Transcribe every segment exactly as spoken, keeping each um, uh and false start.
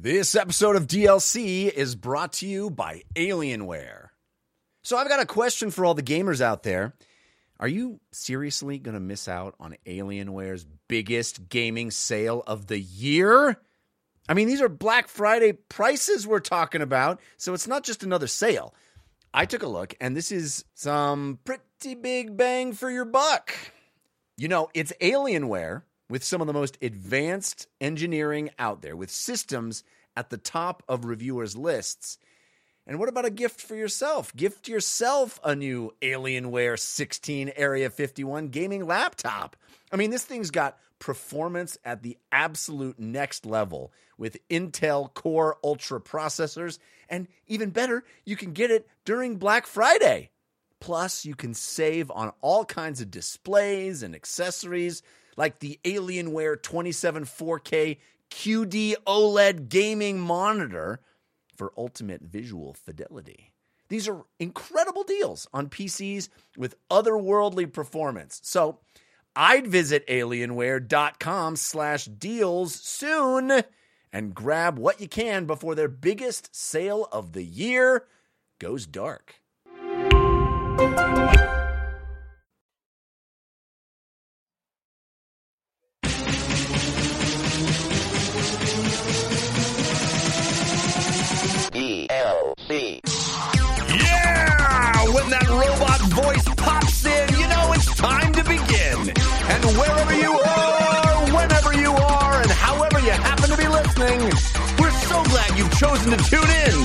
This episode of D L C is brought to you by Alienware. So I've got a question for all the gamers out there. Are you seriously going to miss out on Alienware's biggest gaming sale of the year? I mean, these are Black Friday prices we're talking about, so it's not just another sale. I took a look, and this is some pretty big bang for your buck. You know, it's Alienware with some of the most advanced engineering out there, with systems at the top of reviewers' lists. And what about a gift for yourself? Gift yourself a new Alienware sixteen Area fifty-one gaming laptop. I mean, this thing's got performance at the absolute next level with Intel Core Ultra processors. And even better, you can get it during Black Friday. Plus, you can save on all kinds of displays and accessories like the Alienware twenty-seven four K Q D OLED gaming monitor for ultimate visual fidelity. These are incredible deals on P Cs with otherworldly performance. So I'd visit alienware.com slash deals soon and grab what you can before their biggest sale of the year goes dark. D L C. Yeah! When that robot voice pops in, you know it's time to begin. And wherever you are, whenever you are, and however you happen to be listening, we're so glad you've chosen to tune in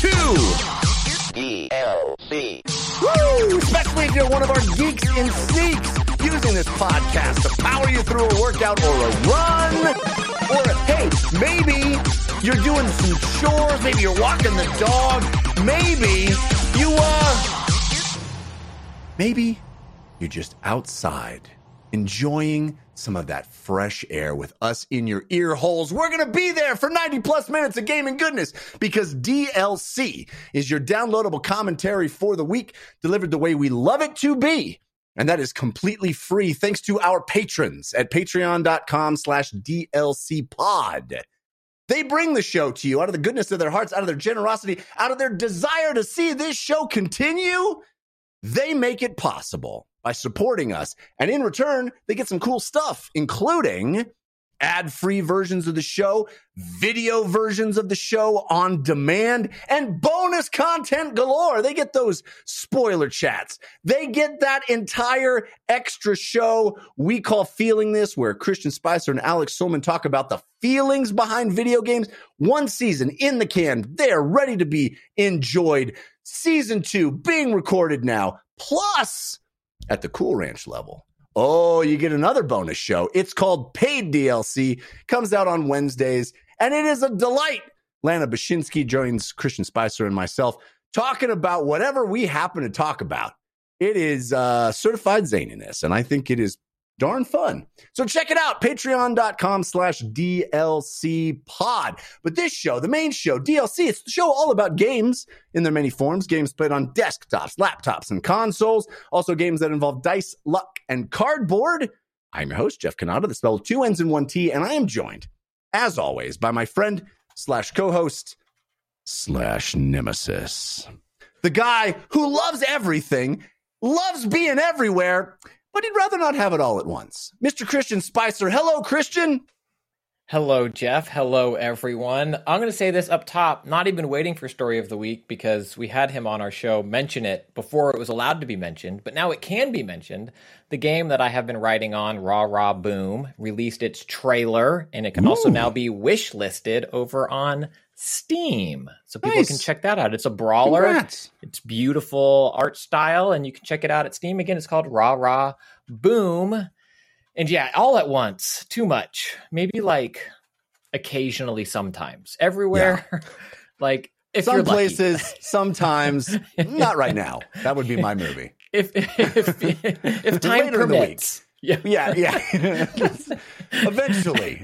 to D L C. Woo! Especially if you're one of our geeks in sneaks using this podcast to power you through a workout or a run. Or, hey, maybe you're doing some chores. Maybe you're walking the dog. Maybe you are. Maybe you're just outside enjoying some of that fresh air with us in your ear holes. We're going to be there for ninety plus minutes of gaming goodness because D L C is your downloadable commentary for the week, delivered the way we love it to be. And that is completely free thanks to our patrons at patreon.com slash DLC pod. They bring the show to you out of the goodness of their hearts, out of their generosity, out of their desire to see this show continue. They make it possible by supporting us. And in return, they get some cool stuff, including ad-free versions of the show, video versions of the show on demand, and bonus content galore. They get those spoiler chats. They get that entire extra show we call Feeling This, where Christian Spicer and Alex Solman talk about the feelings behind video games. One season in the can. They are ready to be enjoyed. Season two being recorded now. Plus, at the Cool Ranch level, oh, you get another bonus show. It's called Paid D L C. Comes out on Wednesdays, and it is a delight. Lana Bashinsky joins Christian Spicer and myself talking about whatever we happen to talk about. It is uh, certified zaniness, and I think it is darn fun. So check it out, patreon.com slash DLC pod. But this show, the main show, D L C, it's the show all about games in their many forms. Games played on desktops, laptops, and consoles. Also games that involve dice, luck, and cardboard. I'm your host, Jeff Cannata, the spell with two N's and one T, and I am joined, as always, by my friend slash co-host slash nemesis. The guy who loves everything, loves being everywhere, but he'd rather not have it all at once. Mister Christian Spicer. Hello, Christian. Hello, Jeff. Hello, everyone. I'm going to say this up top, not even waiting for Story of the Week, because we had him on our show mention it before it was allowed to be mentioned, but now it can be mentioned. The game that I have been writing on, Rah Rah Boom, released its trailer, and it can Ooh. also now be wish listed over on Steam. So people nice. can check that out. It's a brawler. Congrats. It's beautiful art style, and you can check it out at Steam. Again, it's called Rah Rah Boom. And yeah, all at once, too much. Maybe like occasionally, sometimes. Everywhere. Yeah. Like if Some you're lucky. places, sometimes. Not right now. That would be my movie. If if, if, if time permits. Yeah, yeah, yeah. Eventually.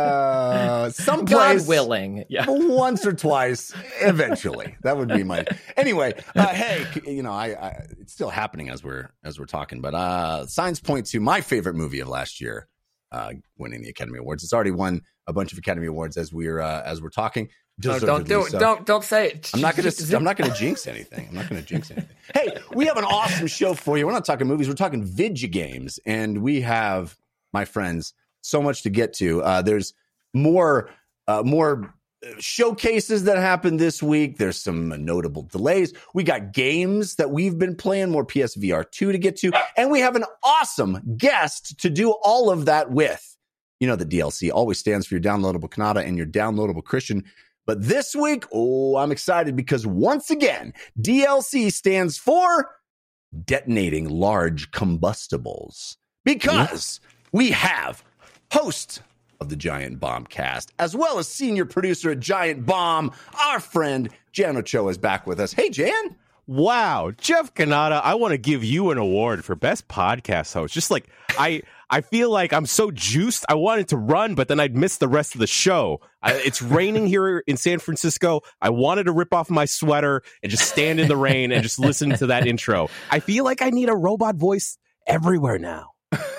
Uh, someplace, God willing, yeah, once or twice, eventually. That would be my. Anyway, uh, hey, you know, I, I it's still happening as we're as we're talking, but uh, signs point to my favorite movie of last year, uh, winning the Academy Awards. It's already won a bunch of Academy Awards as we're uh, as we're talking. No, don't do it. So. Don't don't say it. I'm not gonna. I'm not gonna jinx anything. I'm not gonna jinx anything. Hey, we have an awesome show for you. We're not talking movies. We're talking video games, and we have, my friends, so much to get to. Uh, there's more uh, more showcases that happened this week. There's some notable delays. We got games that we've been playing, more P S V R two to get to, and we have an awesome guest to do all of that with. You know, the D L C always stands for your downloadable Kanata and your downloadable Christian. But this week, oh, I'm excited because once again, D L C stands for detonating large combustibles. Because we have host of the Giant Bomb cast, as well as senior producer at Giant Bomb, our friend Jan Ochoa is back with us. Hey, Jan. Wow, Jeff Kanata, I want to give you an award for best podcast host. Just like I I feel like I'm so juiced. I wanted to run, but then I'd miss the rest of the show. I, it's raining here in San Francisco. I wanted to rip off my sweater and just stand in the rain and just listen to that intro. I feel like I need a robot voice everywhere now.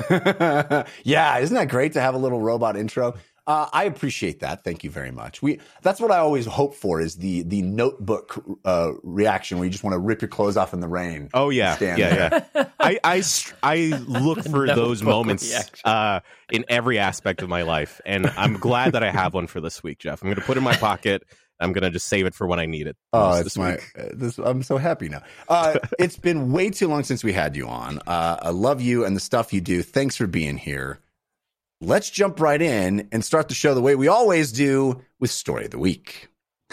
Yeah, isn't that great to have a little robot intro? Uh, I appreciate that. Thank you very much. We that's what I always hope for is the the notebook uh, reaction where you just want to rip your clothes off in the rain. Oh yeah, yeah, yeah. I, I I look for those moments uh, in every aspect of my life, and I'm glad that I have one for this week, Jeff. I'm going to put it in my pocket. I'm going to just save it for when I need it. Oh, it's this my. Uh, this, I'm so happy now. Uh, it's been way too long since we had you on. Uh, I love you and the stuff you do. Thanks for being here. Let's jump right in and start the show the way we always do with Story of the Week.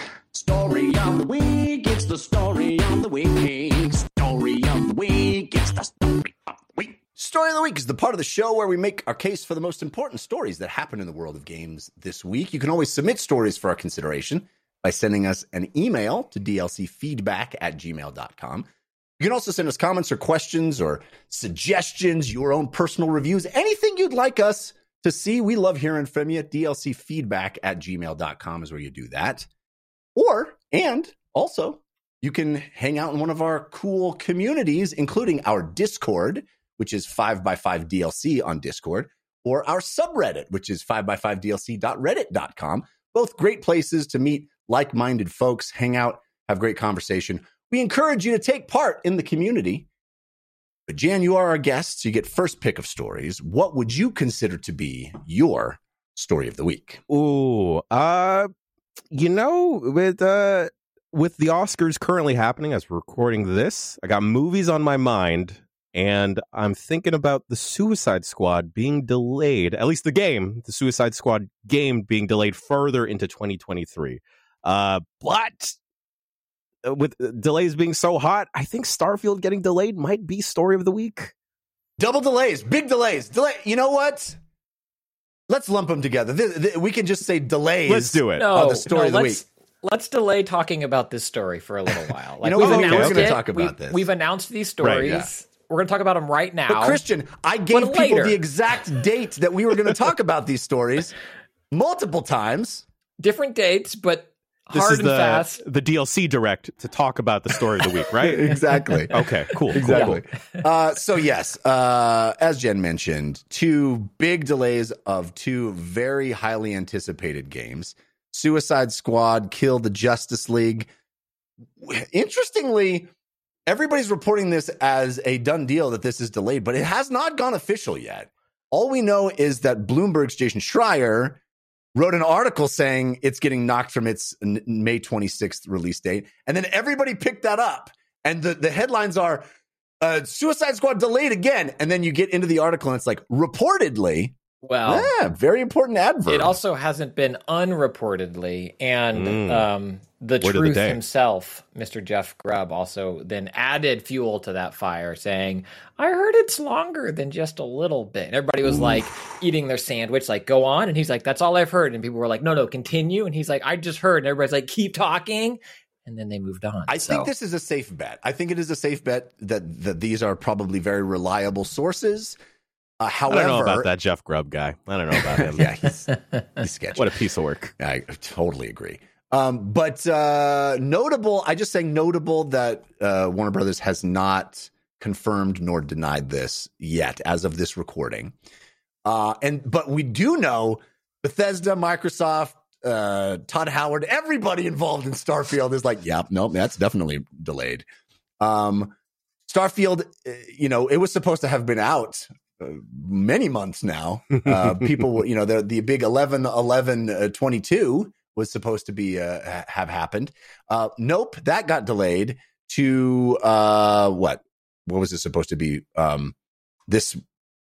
Story of the Week, it's the story of the week. Story of the Week, it's the story of the week. Story of the Week is the part of the show where we make our case for the most important stories that happen in the world of games this week. You can always submit stories for our consideration by sending us an email to d l c feedback at gmail dot com. You can also send us comments or questions or suggestions, your own personal reviews, anything you'd like us to see. We love hearing from you. D L C feedback at gmail dot com is where you do that. Or, and also, you can hang out in one of our cool communities, including our Discord, which is five by five D L C on Discord, or our subreddit, which is five by five D L C dot reddit dot com. Both great places to meet like-minded folks, hang out, have great conversation. We encourage you to take part in the community. But Jan, you are our guest, so you get first pick of stories. What would you consider to be your story of the week? Ooh, uh, you know, with uh, with the Oscars currently happening as we're recording this, I got movies on my mind, and I'm thinking about the Suicide Squad being delayed. At least the game, the Suicide Squad game, being delayed further into twenty twenty-three. Uh, but with delays being so hot, I think Starfield getting delayed might be story of the week. Double delays, big delays. Delay. You know what? Let's lump them together. This, this, we can just say delays. Let's do it. No, on the story no, of the let's, week. Let's delay talking about this story for a little while. Like, you know we've what? announced We're going to it. talk about we've, this. We've announced these stories. Right, yeah. We're going to talk about them right now. But Christian, I gave But people later. the exact date that we were going to talk about these stories multiple times. Different dates, but This hard is and the, fast. the D L C direct to talk about the story of the week, right? Exactly. Okay, cool. Exactly. Cool. Uh, so yes, uh, as Jen mentioned, two big delays of two very highly anticipated games. Suicide Squad, Kill the Justice League. Interestingly, everybody's reporting this as a done deal that this is delayed, but it has not gone official yet. All we know is that Bloomberg's Jason Schreier wrote an article saying it's getting knocked from its May twenty-sixth release date. And then everybody picked that up. And the, the headlines are, uh, Suicide Squad delayed again. And then you get into the article and it's like, reportedly. Well, yeah, very important adverb. it also hasn't been unreportedly. And Mm. um, the Word of the truth day. himself, Mister Jeff Grubb, also then added fuel to that fire, saying, I heard it's longer than just a little bit. And everybody was like eating their sandwich, like, go on. And he's like, that's all I've heard. And people were like, no, no, continue. And he's like, I just heard. And everybody's like, keep talking. And then they moved on. I So, think this is a safe bet. I think it is a safe bet that, that these are probably very reliable sources. Uh, I however, don't know about that Jeff Grubb guy. I don't know about him. yeah, he's, he's sketchy. What a piece of work. I totally agree. Um, but uh, notable, I just saying notable that uh, Warner Brothers has not confirmed nor denied this yet as of this recording. Uh, and but we do know Bethesda, Microsoft, uh, Todd Howard, everybody involved in Starfield is like, yeah, nope, that's definitely delayed. Um, Starfield, you know, it was supposed to have been out uh, many months now. Uh, people, you know, the the big eleven eleven twenty-two was supposed to be uh, have happened. Uh, nope, that got delayed to uh, what? What was it supposed to be? Um, this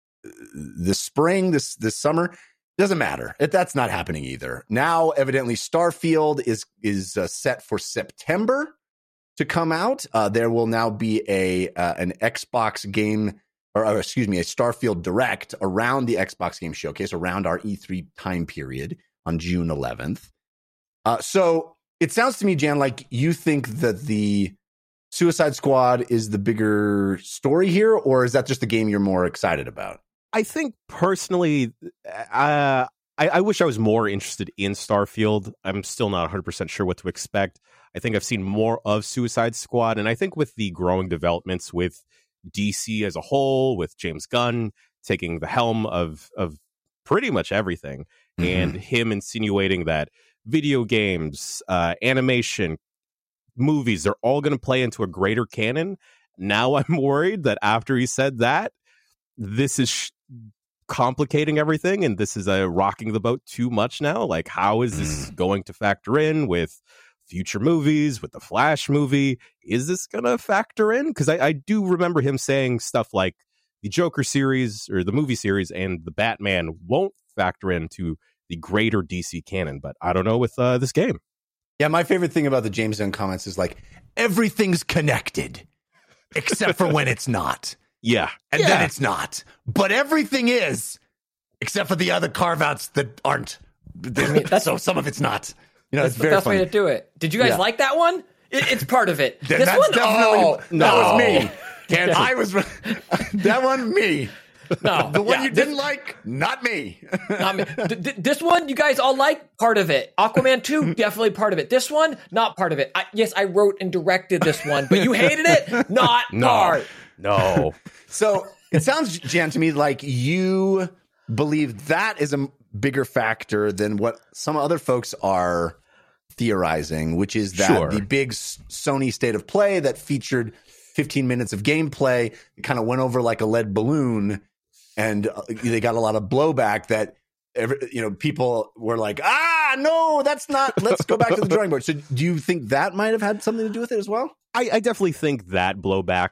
this spring, this this summer. Doesn't matter. It, that's not happening either. Now, evidently, Starfield is is uh, set for September to come out. Uh, there will now be a uh, an Xbox game, or, or excuse me, a Starfield Direct around the Xbox Game Showcase, around our E three time period on June eleventh. Uh, so it sounds to me, Jan, like you think that the Suicide Squad is the bigger story here, or is that just the game you're more excited about? I think personally, uh, I, I wish I was more interested in Starfield. I'm still not one hundred percent sure what to expect. I think I've seen more of Suicide Squad, and I think with the growing developments with D C as a whole, with James Gunn taking the helm of of pretty much everything, mm-hmm. and him insinuating that video games, uh, animation, movies, they're all going to play into a greater canon. Now I'm worried that after he said that, this is sh- complicating everything, and this is uh, rocking the boat too much now. Like, how is this going to factor in with future movies, with the Flash movie? Is this going to factor in? Because I, I do remember him saying stuff like the Joker series or the movie series and the Batman won't factor into the greater D C canon, but I don't know with uh, this game. Yeah, my favorite thing about the James Gunn comments is like, everything's connected, except for when it's not. Yeah. And yeah. then it's not. But everything is, except for the other carve-outs that aren't. I mean, that's, so some of it's not. You know, that's it's the very best funny. way to do it. Did you guys Yeah. like that one? It, it's part of it. Th- This that's one? definitely, Oh, that no. was me. And I was, that one, me. No. The one yeah, you this- didn't like, not me. Not me. D- d- this one, you guys all like part of it. Aquaman two, definitely part of it. This one, not part of it. I, yes, I wrote and directed this one, but you hated it? Not No. part. No. So it sounds, Jan, to me like you believe that is a bigger factor than what some other folks are theorizing, which is that Sure. the big S- Sony State of Play that featured fifteen minutes of gameplay kind of went over like a lead balloon, and uh, they got a lot of blowback that every, you know, people were like, ah, no, that's not, let's go back to the drawing board. So do you think that might have had something to do with it as well? I, I definitely think that blowback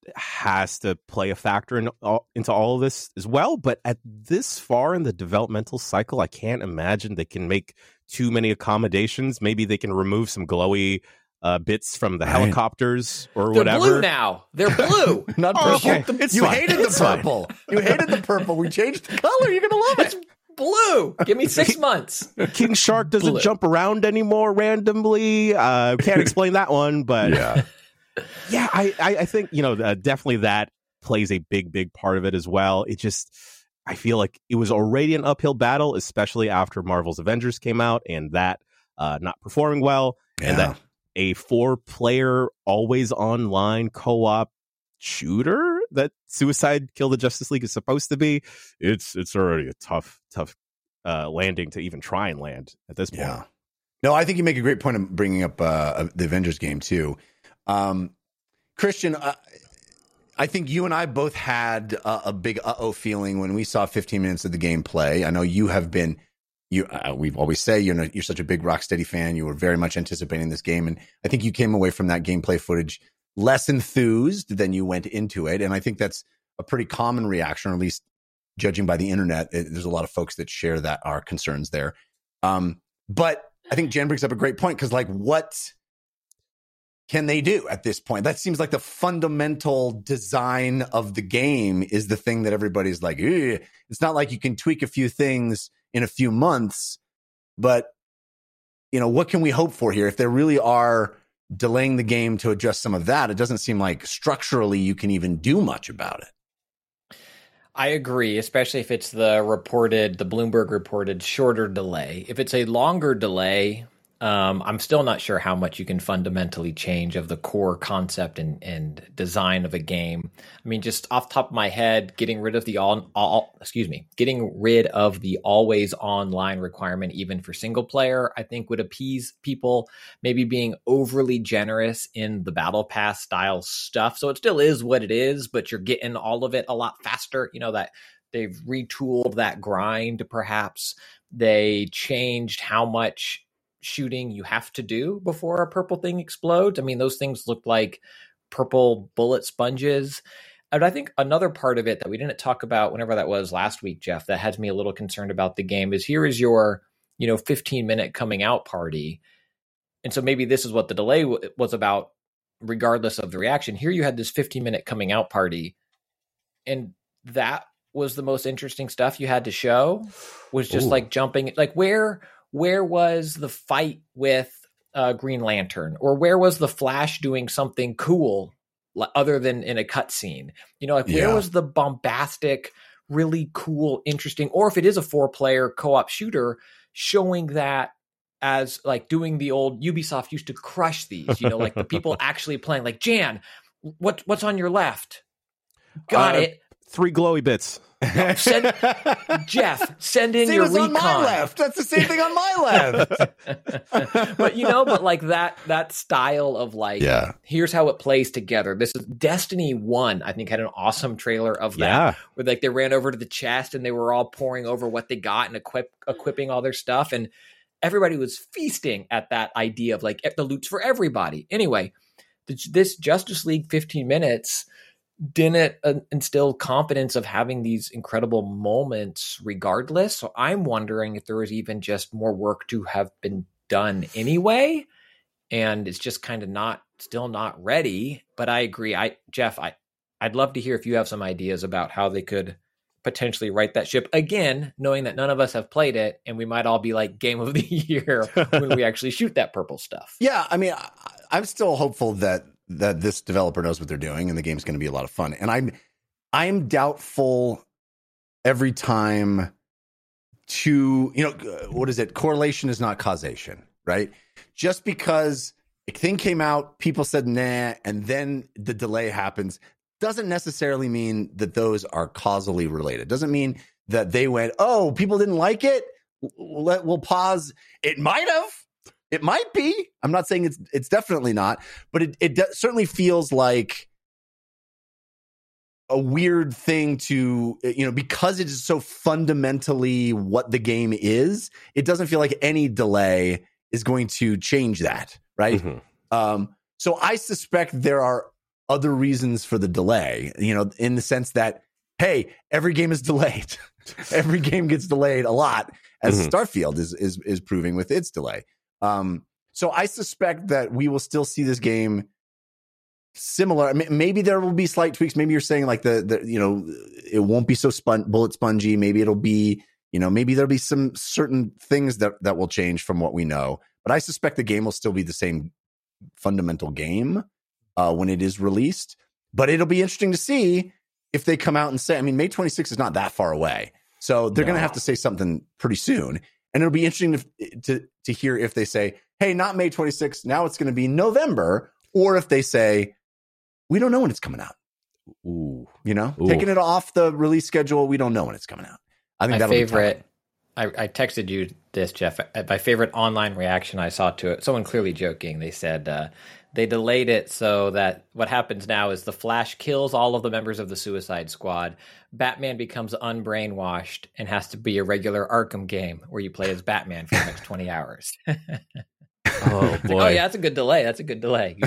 has to play a factor in all, into all of this as well. But at this far in the developmental cycle, I can't imagine they can make too many accommodations. Maybe they can remove some glowy uh, bits from the Right. helicopters or They're whatever. blue now. They're blue. Not Oh, purple. okay. It's you fine. hated the It's fine. purple. You hated the purple. We changed the color. You're going to love it. Blue. Give me six months. King Shark doesn't Blue. jump around anymore randomly. Uh, can't explain that one, but Yeah. yeah, I, I, I think, you know, uh, definitely that plays a big, big part of it as well. It just, I feel like it was already an uphill battle, especially after Marvel's Avengers came out and that uh, not performing well, and Yeah. that a four-player, always online co-op shooter that Suicide Kill the Justice League is supposed to be. It's it's already a tough, tough uh, landing to even try and land at this point. Yeah. No, I think you make a great point of bringing up uh, the Avengers game too. Um, Christian, uh, I think you and I both had a, a big uh-oh feeling when we saw fifteen minutes of the gameplay. I know you have been, you. Uh, we've always say you're you're such a big Rocksteady fan. You were very much anticipating this game, and I think you came away from that gameplay footage less enthused than you went into it. And I think that's a pretty common reaction, or at least judging by the internet. It, there's a lot of folks that share that our concerns there. Um, but I think Jan brings up a great point because, like, what can they do at this point? That seems like the fundamental design of the game is the thing that everybody's like, "Ugh." It's not like you can tweak a few things in a few months, but, you know, what can we hope for here? If there really are delaying the game to adjust some of that, it doesn't seem like structurally you can even do much about it. I agree, especially if it's the reported, the Bloomberg reported shorter delay. If it's a longer delay, Um, I'm still not sure how much you can fundamentally change of the core concept and, and design of a game. I mean, just off the top of my head, getting rid of the all, all excuse me, getting rid of the always online requirement, even for single player, I think would appease people. Maybe being overly generous in the battle pass style stuff. So it still is what it is, but you're getting all of it a lot faster. You know, that they've retooled that grind. Perhaps they changed how much shooting you have to do before a purple thing explodes. I mean, those things look like purple bullet sponges. And I think another part of it that we didn't talk about whenever that was last week, Jeff, that has me a little concerned about the game is here is your, you know, fifteen minute coming out party. And so maybe this is what the delay w- was about, regardless of the reaction. Here you had this fifteen minute coming out party, and that was the most interesting stuff you had to show, was just Ooh. like jumping, like where, where was the fight with uh, Green Lantern, or where was the Flash doing something cool other than in a cutscene? You know, like yeah. where was the bombastic, really cool, interesting, or if it is a four player co-op shooter, showing that as like doing the old Ubisoft used to crush these, you know, like the people actually playing, like Jan, what, what's on your left? Got uh, it. Three glowy bits. No, send, Jeff, send in See, your it was recon. on my left. That's the same thing on my left. But you know, but like that that style of like, yeah. here's how it plays together. This is Destiny one, I think, had an awesome trailer of that. Yeah. Where like they ran over to the chest and they were all pouring over what they got and equip equipping all their stuff. And everybody was feasting at that idea of like the loot's for everybody. Anyway, this Justice League fifteen minutes didn't uh, instill confidence of having these incredible moments regardless. So I'm wondering if there was even just more work to have been done anyway. And it's just kind of not, still not ready. But I agree. I, Jeff, I, I'd love to hear if you have some ideas about how they could potentially right that ship again, knowing that none of us have played it and we might all be like game of the year when we actually shoot that purple stuff. Yeah. I mean, I, I'm still hopeful that that this developer knows what they're doing and the game's going to be a lot of fun. And I'm, I'm doubtful every time to, you know, what is it? Correlation is not causation, right? Just because a thing came out, people said, nah, and then the delay happens, doesn't necessarily mean that those are causally related. Doesn't mean that they went, oh, people didn't like it. Let, we'll pause. It might have. It might be. I'm not saying it's it's definitely not, but it, it de- certainly feels like a weird thing to, you know, because it is so fundamentally what the game is, it doesn't feel like any delay is going to change that, right? Mm-hmm. Um, so I suspect there are other reasons for the delay, you know, in the sense that, hey, every game is delayed. Every game gets delayed a lot, as mm-hmm. Starfield is is is proving with its delay. Um, so I suspect that we will still see this game similar. I mean, maybe there will be slight tweaks. Maybe you're saying like the, the you know, it won't be so spun, bullet spongy. Maybe it'll be, you know, maybe there'll be some certain things that, that will change from what we know. But I suspect the game will still be the same fundamental game uh, when it is released. But it'll be interesting to see if they come out and say, I mean, May twenty-sixth is not that far away. So they're no. going to have to say something pretty soon. And it'll be interesting to, to to hear if they say, hey, not May twenty-sixth, now it's going to be November, or if they say, we don't know when it's coming out. Ooh, you know, Ooh. taking it off the release schedule, we don't know when it's coming out. I think my that'll favorite, be I, I texted you this, Jeff. My favorite online reaction I saw to it, someone clearly joking, they said uh, they delayed it so that what happens now is the Flash kills all of the members of the Suicide Squad. Batman becomes unbrainwashed and has to be a regular Arkham game where you play as Batman for the next twenty hours. Oh, boy. Like, oh, yeah, that's a good delay. That's a good delay.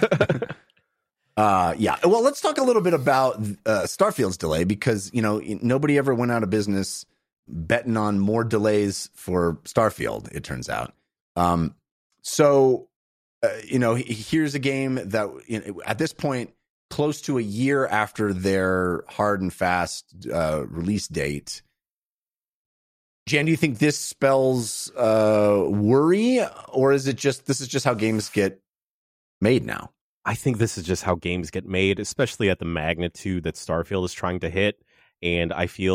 uh, yeah. Well, let's talk a little bit about uh, Starfield's delay, because, you know, nobody ever went out of business betting on more delays for Starfield, it turns out. Um, so, uh, you know, here's a game that, you know, at this point, close to a year after their hard and fast uh, release date. Jan, do you think this spells uh, worry, or is it just, this is just how games get made now? I think this is just how games get made, especially at the magnitude that Starfield is trying to hit. And I feel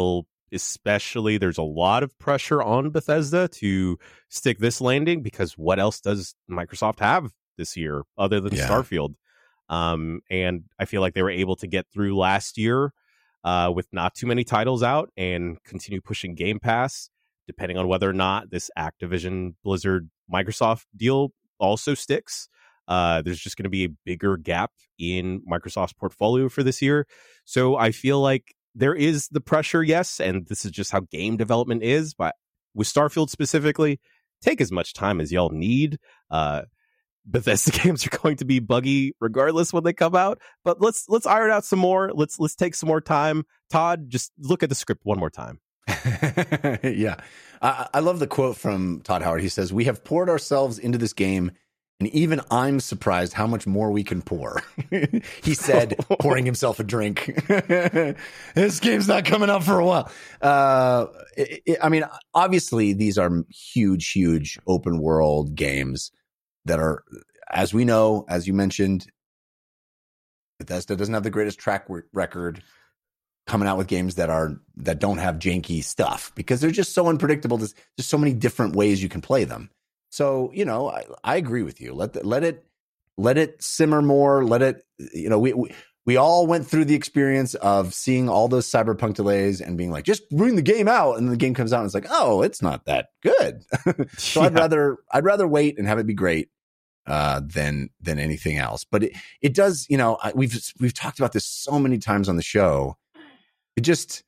especially there's a lot of pressure on Bethesda to stick this landing, because what else does Microsoft have this year other than Yeah. Starfield? Um, and I feel like they were able to get through last year uh, with not too many titles out and continue pushing Game Pass, depending on whether or not this Activision Blizzard Microsoft deal also sticks. Uh, there's just going to be a bigger gap in Microsoft's portfolio for this year. So I feel like there is the pressure, yes, and this is just how game development is. But with Starfield specifically, take as much time as y'all need. Uh, Bethesda games are going to be buggy regardless when they come out. But let's let's iron out some more. Let's let's take some more time. Todd, just look at the script one more time. Yeah. I, I love the quote from Todd Howard. He says, "We have poured ourselves into this game, and even I'm surprised how much more we can pour." He said, pouring himself a drink. This game's not coming out for a while. Uh, it, it, I mean, obviously, these are huge, huge open world games that are, as we know, as you mentioned, Bethesda doesn't have the greatest track record coming out with games that are that don't have janky stuff, because they're just so unpredictable. There's just so many different ways you can play them. So, you know, I, I agree with you. Let the, let it let it simmer more. Let it, you know, we, we we all went through the experience of seeing all those Cyberpunk delays and being like, just bring the game out, and the game comes out and it's like, oh, it's not that good. So yeah. I'd rather I'd rather wait and have it be great uh, than than anything else. But it it does, you know, I, we've we've talked about this so many times on the show. It just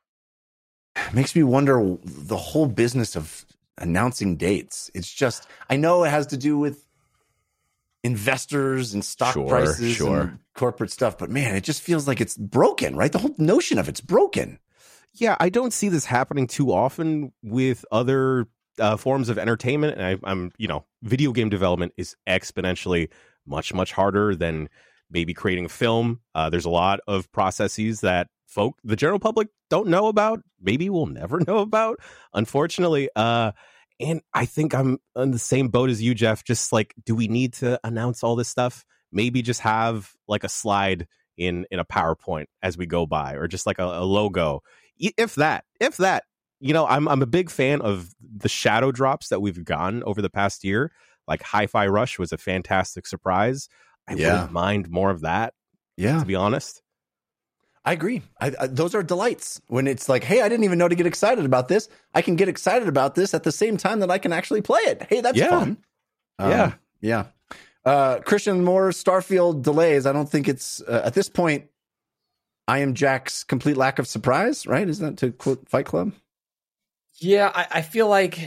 makes me wonder the whole business of announcing dates. It's just, I know it has to do with investors and stock sure, prices sure. and corporate stuff, but man, it just feels like it's broken, right? The whole notion of it's broken. Yeah, I don't see this happening too often with other uh, forms of entertainment. And I, I'm, you know, video game development is exponentially much, much harder than maybe creating a film. Uh, there's a lot of processes that folk, the general public, don't know about, maybe we'll never know about, unfortunately. Uh, and I think I'm on the same boat as you, Jeff. Just like, do we need to announce all this stuff? Maybe just have like a slide in in a PowerPoint as we go by, or just like a, a logo, if that, if that. You know, I'm I'm a big fan of the shadow drops that we've gotten over the past year. Like Hi-Fi Rush was a fantastic surprise. I Yeah. wouldn't mind more of that. Yeah. To be honest. I agree. I, I, those are delights when it's like, hey, I didn't even know to get excited about this. I can get excited about this at the same time that I can actually play it. Hey, that's Yeah. fun. Um, Yeah. Yeah. Uh, Christian Moore, Starfield delays. I don't think it's, uh, at this point, I am Jack's complete lack of surprise, right? Isn't that to quote Fight Club? Yeah, I, I feel like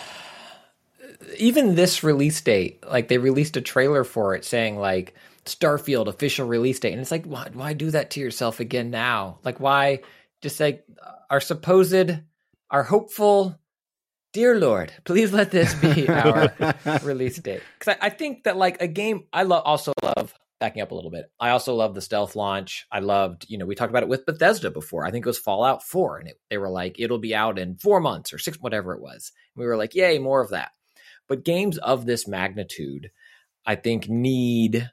even this release date, like they released a trailer for it saying like Starfield official release date. And it's like, why, why do that to yourself again now? Like, why just like our supposed, our hopeful, dear Lord, please let this be our release date. Because I, I think that like a game, I lo- also love, backing up a little bit, I also love the stealth launch. I loved, you know, we talked about it with Bethesda before. I think it was Fallout four. And it, they were like, it'll be out in four months or six, whatever it was. And we were like, yay, more of that. But games of this magnitude, I think, need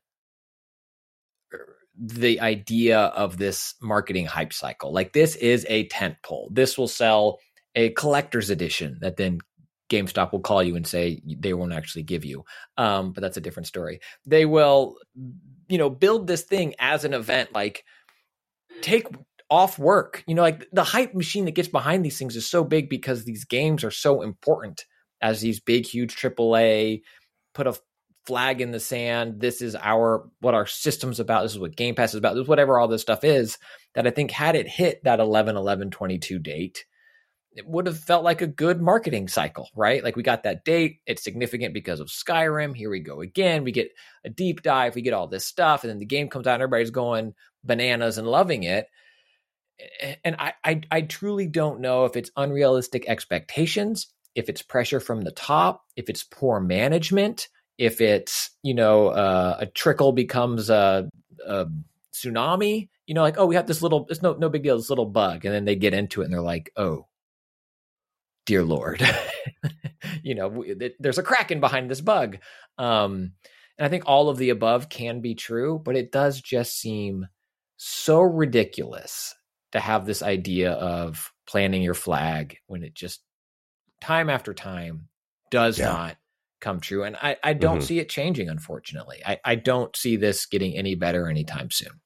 the idea of this marketing hype cycle. Like, this is a tent pole. This will sell a collector's edition that then GameStop will call you and say they won't actually give you. Um, but that's a different story. They will, you know, build this thing as an event, like take off work. You know, like the hype machine that gets behind these things is so big because these games are so important as these big, huge triple A, put a flag in the sand. This is our, what our system's about. This is what Game Pass is about. This is whatever all this stuff is, that I think had it hit that eleven eleven twenty-two date, it would have felt like a good marketing cycle, right? Like we got that date. It's significant because of Skyrim. Here we go again. We get a deep dive. We get all this stuff. And then the game comes out and everybody's going bananas and loving it. And I, I, I truly don't know if it's unrealistic expectations, if it's pressure from the top, if it's poor management, if it's, you know, uh, a trickle becomes a, a tsunami, you know, like, oh, we have this little, it's no, no big deal, this little bug. And then they get into it and they're like, oh, dear Lord, you know, there's a kraken behind this bug. Um, and I think all of the above can be true, but it does just seem so ridiculous to have this idea of planting your flag when it just time after time does Yeah. not come true. And I, I don't Mhm. see it changing, unfortunately. I, I don't see this getting any better anytime soon.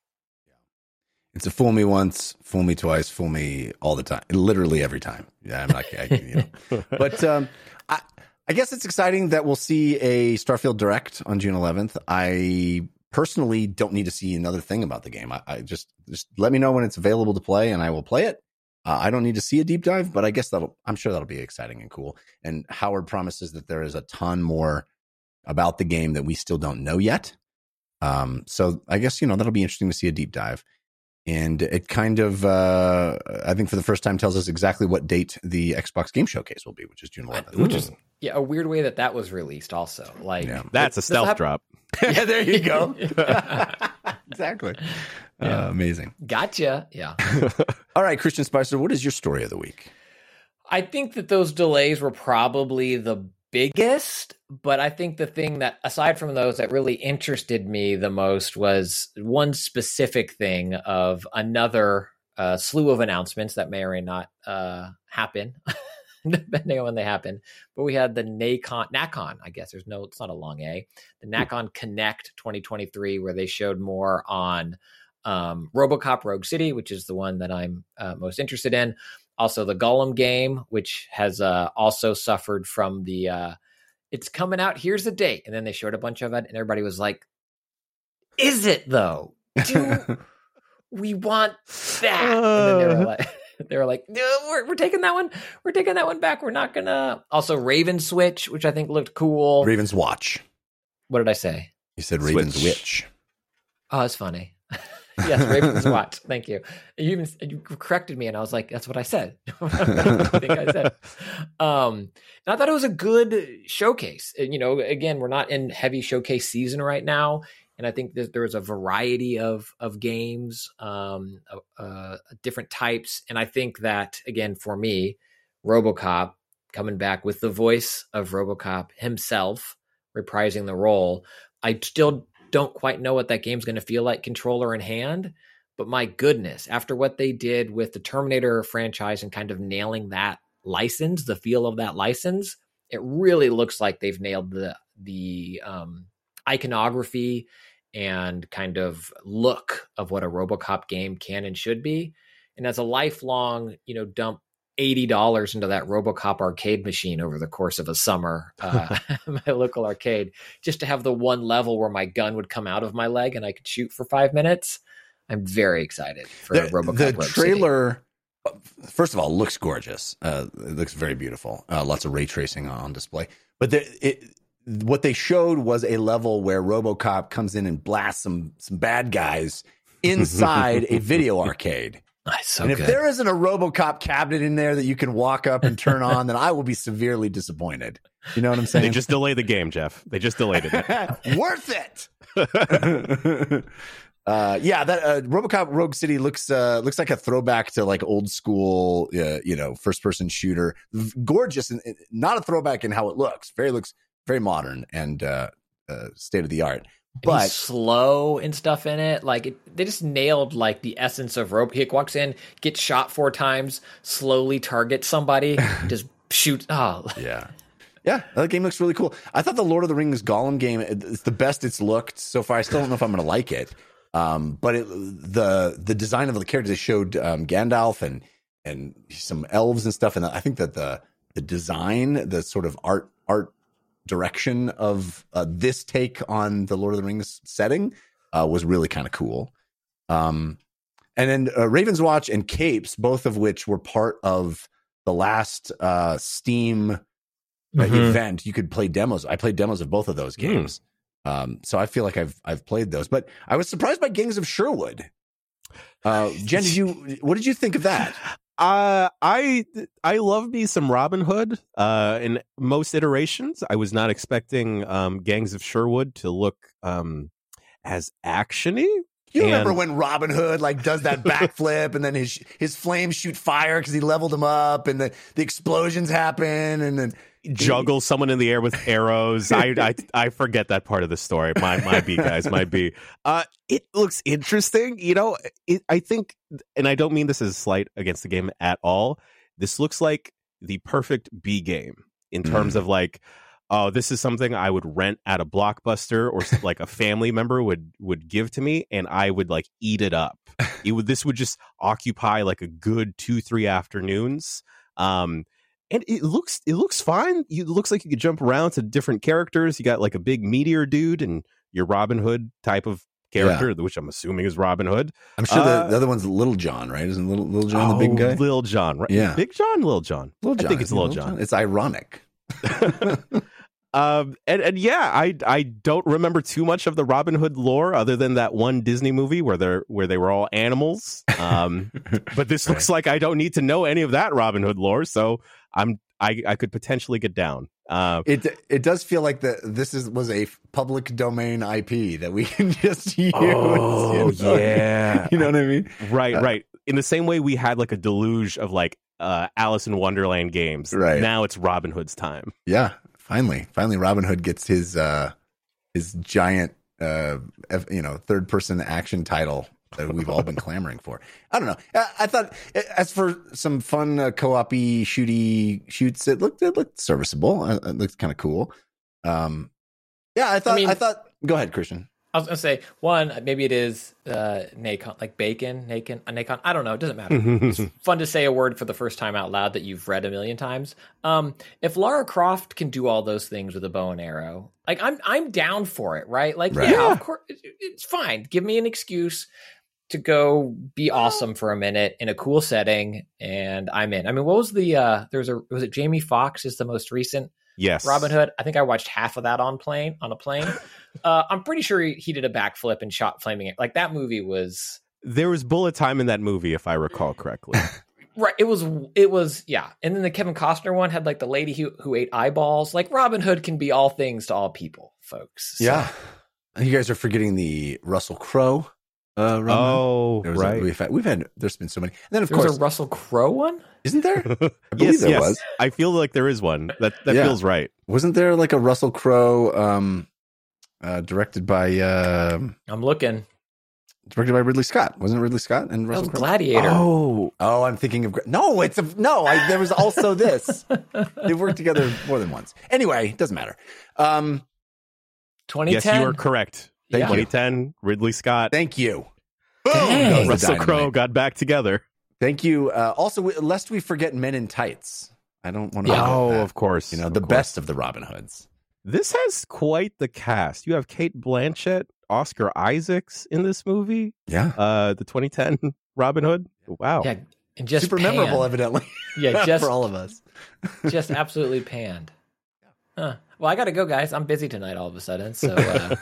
It's a fool me once, fool me twice, fool me all the time, literally every time. Yeah, I'm not. I, you know. But um, I, I guess it's exciting that we'll see a Starfield Direct on June eleventh. I personally don't need to see another thing about the game. I, I just just let me know when it's available to play, and I will play it. Uh, I don't need to see a deep dive, but I guess that'll. I'm sure that'll be exciting and cool. And Howard promises that there is a ton more about the game that we still don't know yet. Um, so I guess you know that'll be interesting to see a deep dive. And it kind of, uh, I think for the first time tells us exactly what date the Xbox Game Showcase will be, which is June eleventh. Which is yeah, a weird way that that was released also. Like Yeah. That's a this stealth hap- drop. Yeah, there you go. Exactly. Yeah. Uh, amazing. Gotcha. Yeah. All right, Christian Spicer, what is your story of the week? I think that those delays were probably the biggest, but I think the thing that, aside from those, that really interested me the most was one specific thing of another uh, slew of announcements that may or may not uh, happen, depending on when they happen. But we had the Nacon, Nacon, I guess there's no, it's not a long A, the Nacon Connect twenty twenty-three, where they showed more on um, RoboCop Rogue City, which is the one that I'm uh, most interested in. Also, the Gollum game, which has uh, also suffered from the, uh, it's coming out, here's the date. And then they showed a bunch of it, and everybody was like, is it though? Do we want that? And then they were like, they were like, no, we're, we're taking that one. We're taking that one back. We're not going to. Also, Raven Switch, which I think looked cool. Raven's Watch. What did I say? You said Raven's Switch. Witch. Oh, that's funny. Yes, Raven's Watch. Thank you. You even you corrected me, and I was like, "That's what I said." I think I said. Um, and I thought it was a good showcase. And, you know, again, we're not in heavy showcase season right now, and I think that there's a variety of of games, um, uh, different types, and I think that again for me, RoboCop coming back with the voice of RoboCop himself, reprising the role. I still don't quite know what that game's going to feel like controller in hand, but my goodness, after what they did with the Terminator franchise and kind of nailing that license, the feel of that license, it really looks like they've nailed the the um, iconography and kind of look of what a RoboCop game can and should be. And as a lifelong, you know, dump eighty dollars into that RoboCop arcade machine over the course of a summer, uh, my local arcade, just to have the one level where my gun would come out of my leg and I could shoot for five minutes. I'm very excited for The, RoboCop. the Rogue City. trailer, first of all, looks gorgeous. Uh, it looks very beautiful. Uh, lots of ray tracing on display. But the, it, what they showed was a level where RoboCop comes in and blasts some some bad guys inside a video arcade. That's so and if good. there isn't a RoboCop cabinet in there that you can walk up and turn on, then I will be severely disappointed. You know what I'm saying? They just delayed the game, Jeff. They just delayed it. Worth it. uh, yeah, that uh, RoboCop Rogue City looks uh, looks like a throwback to like old school, uh, you know, first person shooter. V- gorgeous, and and not a throwback in how it looks. Very looks very modern and uh, uh, state of the art. And But he's slow and stuff in it. Like it, they just nailed like the essence of Robo. He walks in, gets shot four times, slowly targets somebody, just shoots. Oh, yeah. Yeah, that game looks really cool. I thought the Lord of the Rings Gollum game is the best it's looked so far. I still don't know if I'm going to like it. Um, but it, the the design of the characters, they showed um, Gandalf and and some elves and stuff. And I think that the the design, the sort of art art direction of uh, this take on the Lord of the Rings setting uh, was really kind of cool. Um, and then uh, Raven's Watch and Capes, both of which were part of the last uh, Steam Mm-hmm. event. You could play demos. I played demos of both of those games. Mm. Um, so I feel like I've I've played those. But I was surprised by Gangs of Sherwood. Uh, Jen, did you what did you think of that? Uh, I I love me some Robin Hood. Uh, in most iterations, I was not expecting um, Gangs of Sherwood to look um, as actiony. You And- remember when Robin Hood like does that backflip and then his his flames shoot fire because he leveled him up and the, the explosions happen and then juggle someone in the air with arrows. I, I I forget that part of the story. My my B guys, my B. Uh, it looks interesting. You know, it, I think, and I don't mean this as a slight against the game at all. This looks like the perfect B game in terms mm. of like, oh, this is something I would rent at a Blockbuster or like a family member would would give to me, and I would like eat it up. It would this would just occupy like a good two three afternoons. Um, And it looks it looks fine. It looks like you could jump around to different characters. You got like a big meteor dude and your Robin Hood type of character, yeah. which I'm assuming is Robin Hood. I'm sure uh, the, the other one's Little John, right? Isn't Little, Little John oh, the big guy? Little John, right? Yeah. Big John, Little John. Little John. I think it's Little John. John. It's ironic. um, and, and yeah, I I don't remember too much of the Robin Hood lore other than that one Disney movie where they're where they were all animals. Um, but this looks right. like I don't need to know any of that Robin Hood lore, so I'm I, I could potentially get down. Uh, it it does feel like that this is was a public domain I P that we can just use. Oh, you know? yeah. You know what I mean? Right, uh, right. In the same way we had like a deluge of like uh, Alice in Wonderland games. Right. Now it's Robin Hood's time. Yeah, finally. Finally Robin Hood gets his uh, his giant uh, you know, third person action title that we've all been clamoring for. I don't know. I, I thought, as for some fun uh, co-op-y shooty shoots, it looked it looked serviceable. It, it looked kind of cool. Um, yeah, I thought. I, mean, I thought. Go ahead, Christian. I was gonna say one. Maybe it is uh, Nacon, like bacon, Nacon, uh, Nacon. I don't know. It doesn't matter. It's fun to say a word for the first time out loud that you've read a million times. Um, if Lara Croft can do all those things with a bow and arrow, like I'm, I'm down for it. Right? Like, right. yeah, of course, it's fine. Give me an excuse to go be awesome for a minute in a cool setting, and I'm in. I mean, what was the uh there's a was it Jamie Foxx is the most recent yes Robin Hood? I think I watched half of that on plane on a plane. uh I'm pretty sure he, he did a backflip and shot flaming it. Like that movie was there was bullet time in that movie if I recall correctly. Right, it was it was yeah. And then the Kevin Costner one had like the lady who who ate eyeballs. Like Robin Hood can be all things to all people, folks. So. Yeah. You guys are forgetting the Russell Crowe Uh, oh, right. A, we've, had, we've had. There's been so many. And then of There's course, a Russell Crowe one, isn't there? I yes, there yes. was. I feel like there is one. That that yeah. feels right. Wasn't there like a Russell Crowe, um, uh, directed by? Uh, I'm looking. Directed by Ridley Scott. Wasn't it Ridley Scott and Russell that was Crowe? Gladiator. Oh, oh, I'm thinking of no. It's a no. I, there was also this. They've worked together more than once. Anyway, doesn't matter. Um, twenty ten. Yes, you are correct. Thank twenty ten. You. Ridley Scott. Thank you. Dang. Russell Crowe got back together. Thank you. Uh, also, lest we forget Men in Tights. I don't want to. Yeah. Oh, that. of course. You know, of the course. best of the Robin Hoods. This has quite the cast. You have Kate Blanchett, Oscar Isaacs in this movie. Yeah. Uh, the twenty ten Robin Hood. Wow. Yeah, and just super panned. memorable, evidently. Yeah, just for all of us. Just absolutely panned. Huh. Well, I got to go, guys. I'm busy tonight all of a sudden. So,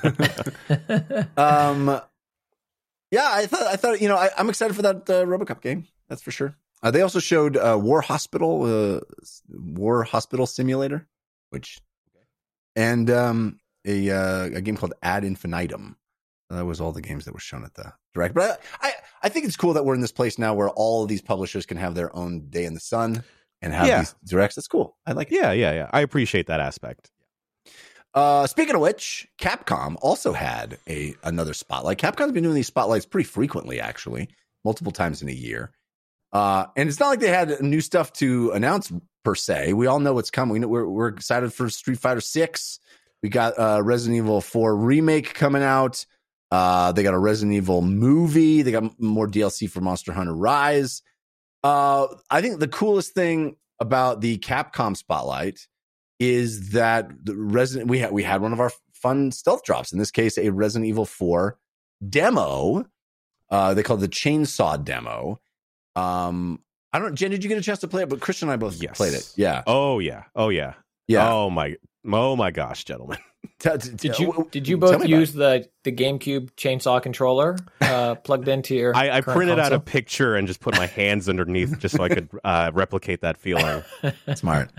uh... um, yeah, I thought, I thought, you know, I, I'm excited for that uh, RoboCop game. That's for sure. Uh, they also showed uh, War Hospital, uh, War Hospital Simulator, which, and um, a uh, a game called Ad Infinitum. That was all the games that were shown at the direct. But I, I, I think it's cool that we're in this place now where all of these publishers can have their own day in the sun and have yeah. these directs. That's cool. I like it. Yeah, yeah, yeah. I appreciate that aspect. Uh, speaking of which, Capcom also had a another spotlight. Capcom's been doing these spotlights pretty frequently, actually, multiple times in a year. Uh, and it's not like they had new stuff to announce per se. We all know what's coming. We know, we're we're excited for Street Fighter six. We got uh, Resident Evil four remake coming out. Uh, they got a Resident Evil movie. They got more D L C for Monster Hunter Rise. Uh, I think the coolest thing about the Capcom spotlight is that the Resident we had we had one of our fun stealth drops. In this case, a Resident Evil four demo. Uh, they called the Chainsaw demo. Um, I don't. Jen, did you get a chance to play it? But Christian and I both yes. played it. Yeah. Oh yeah. Oh yeah. Yeah. Oh my. Oh my gosh, gentlemen. T- t- did you did you Tell both use the the GameCube chainsaw controller uh, plugged into your? I, I printed console? out a picture and just put my hands underneath just so I could uh, replicate that feeling. Smart.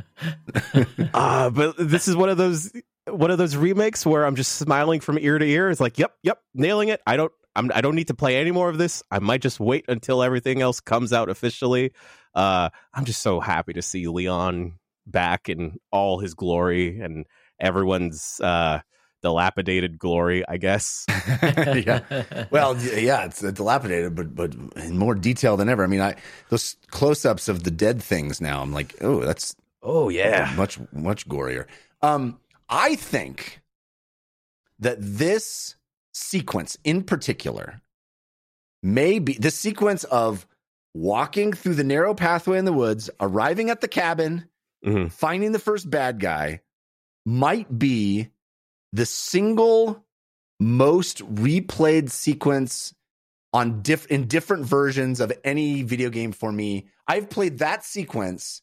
uh, but this is one of those one of those remakes where I'm just smiling from ear to ear. It's like, yep, yep, nailing it. I don't. I'm, I don't need to play any more of this. I might just wait until everything else comes out officially. Uh, I'm just so happy to see Leon back in all his glory and everyone's uh, dilapidated glory, I guess. yeah. Well, yeah, it's dilapidated, but but in more detail than ever. I mean, I those close-ups of the dead things now, I'm like, oh, that's oh yeah, much much gorier. Um, I think that this sequence in particular may be the sequence of walking through the narrow pathway in the woods, arriving at the cabin, mm-hmm. finding the first bad guy, might be the single most replayed sequence on diff- in different versions of any video game for me. I've played that sequence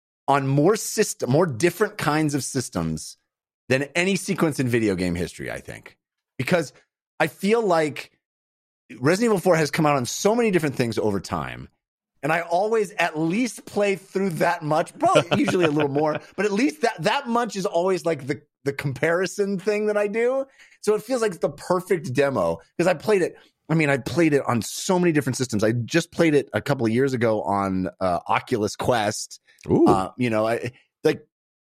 on more system, more different kinds of systems than any sequence in video game history, I think. Because I feel like Resident Evil four has come out on so many different things over time. And I always at least play through that much, probably usually a little more, but at least that, that much is always like the, the comparison thing that I do. So it feels like it's the perfect demo because I played it. I mean, I played it on so many different systems. I just played it a couple of years ago on uh, Oculus Quest. Ooh. Uh, you know, I like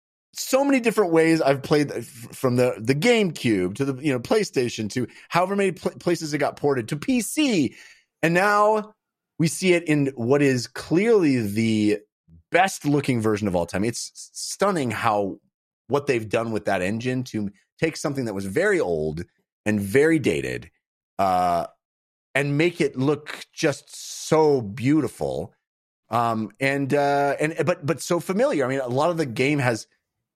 so many different ways I've played from the, the GameCube to the, you know, PlayStation to however many pl- places it got ported to P C. And now we see it in what is clearly the best looking version of all time. It's stunning how what they've done with that engine to take something that was very old and very dated uh, and make it look just so beautiful. Um, and, uh, and, but, but so familiar. I mean, a lot of the game has,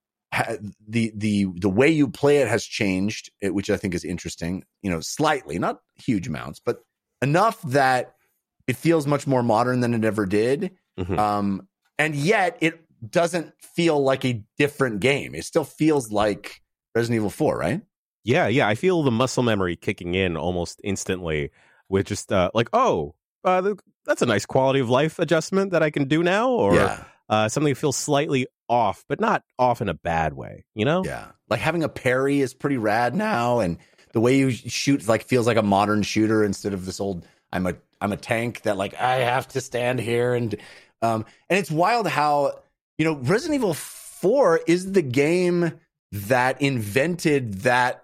ha, the, the, the way you play it has changed, which I think is interesting, you know, slightly, not huge amounts, but enough that it feels much more modern than it ever did. Mm-hmm. Um, and yet it doesn't feel like a different game. It still feels like Resident Evil four, right? Yeah, yeah. I feel the muscle memory kicking in almost instantly with just uh, like, oh, uh, the, that's a nice quality of life adjustment that I can do now. Or yeah. uh, something that feels slightly off, but not off in a bad way, you know? Yeah. Like having a parry is pretty rad now. And the way you shoot like feels like a modern shooter instead of this old, I'm a I'm a tank that like I have to stand here and um and it's wild how, you know, Resident Evil four is the game that invented that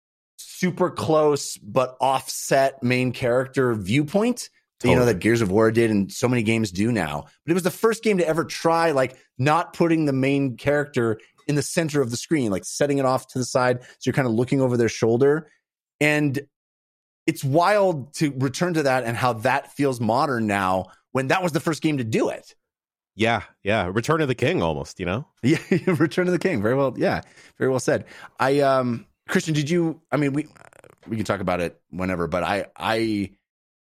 super close but offset main character viewpoint. Totally. You know, that Gears of War did and so many games do now. But it was the first game to ever try like not putting the main character in the center of the screen, like setting it off to the side so you're kind of looking over their shoulder. And it's wild to return to that and how that feels modern now when that was the first game to do it. Yeah, yeah. Return of the King almost, you know? Yeah, Return of the King. Very well. Yeah, very well said. I, um, Christian, did you, I mean, we, we can talk about it whenever, but I, I,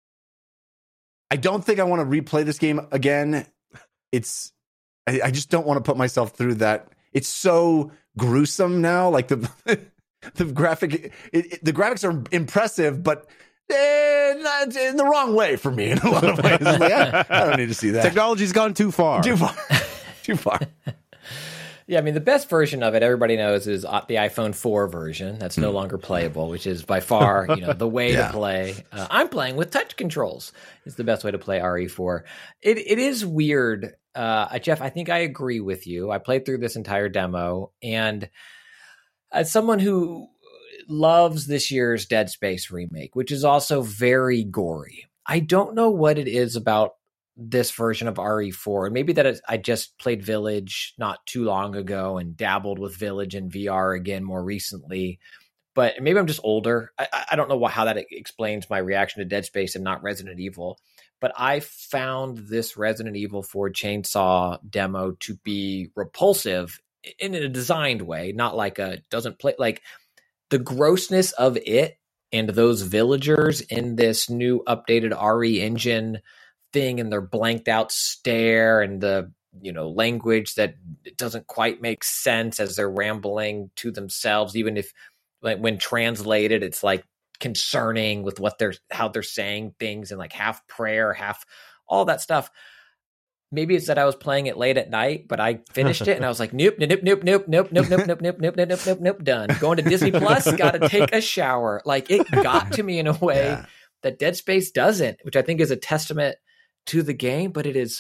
I don't think I want to replay this game again. It's, I, I just don't want to put myself through that. It's so gruesome now. Like the, the graphic, it, it, the graphics are impressive, but eh, not in the wrong way for me in a lot of ways. Like, I, I don't need to see that. Technology's gone too far. Too far. Too far. Yeah, I mean, the best version of it, everybody knows, is the iPhone four version. That's no longer playable, which is by far, you know, the way yeah. to play. Uh, I'm playing with touch controls. It's the best way to play R E four. It It is weird. Uh, Jeff, I think I agree with you. I played through this entire demo, and as someone who loves this year's Dead Space remake, which is also very gory, I don't know what it is about this version of R E four. And maybe that is, I just played Village not too long ago and dabbled with Village and V R again more recently. But maybe I'm just older. I, I don't know how that explains my reaction to Dead Space and not Resident Evil. But I found this Resident Evil four Chainsaw demo to be repulsive in a designed way, not like a doesn't play like the grossness of it and those villagers in this new updated R E engine thing and their blanked out stare and the, you know, language that doesn't quite make sense as they're rambling to themselves, even if like when translated, it's like concerning with what they're, how they're saying things and like half prayer, half all that stuff. Maybe it's that I was playing it late at night, but I finished it and I was like, nope, nope, nope, nope, nope, nope, nope, nope, nope, nope, nope, nope, nope, nope, done. Going to Disney Plus, got to take a shower. Like it got to me in a way yeah. that Dead Space doesn't, which I think is a testament to the game, but it is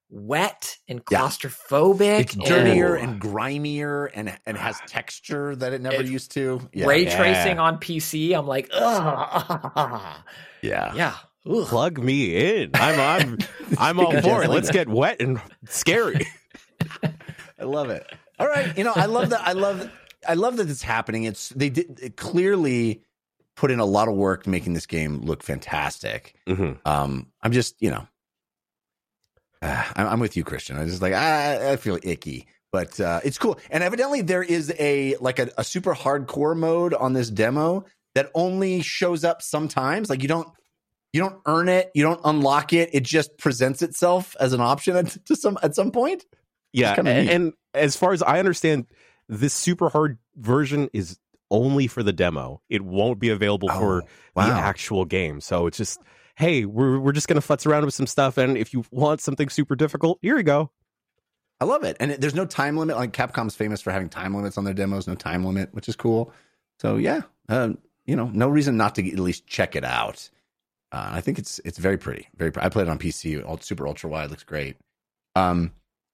wet and Yeah. claustrophobic. It's dirtier and and grimier and and has texture that it never It- used to. Yeah. ray Yeah. tracing on P C. I'm like, ugh. Yeah. Yeah. Ugh. Plug me in. I'm I'm I'm all Speaking for it. Jazzling. Let's get wet and scary. I love it. All right, you know, I love that. I love, I love that it's happening. It's they did it clearly put in a lot of work making this game look fantastic. Mhm. Um, I'm just, you know, uh, I'm, I'm with you, Christian. I just like I, I feel icky, but uh, it's cool. And evidently, there is a like a, a super hardcore mode on this demo that only shows up sometimes. Like you don't. You don't earn it. You don't unlock it. It just presents itself as an option at, to some at some point. Yeah, kinda and, neat. and as far as I understand, this super hard version is only for the demo. It won't be available for Oh, wow. the actual game. So it's just, hey, we're we're just gonna futz around with some stuff, and if you want something super difficult, here you go. I love it. And it, there's no time limit. Like Capcom's famous for having time limits on their demos, no time limit, which is cool. So yeah, um, you know, no reason not to at least check it out. Uh, I think it's it's very pretty. Very. Pretty. I played it on P C, all, super ultra wide, looks great. Um,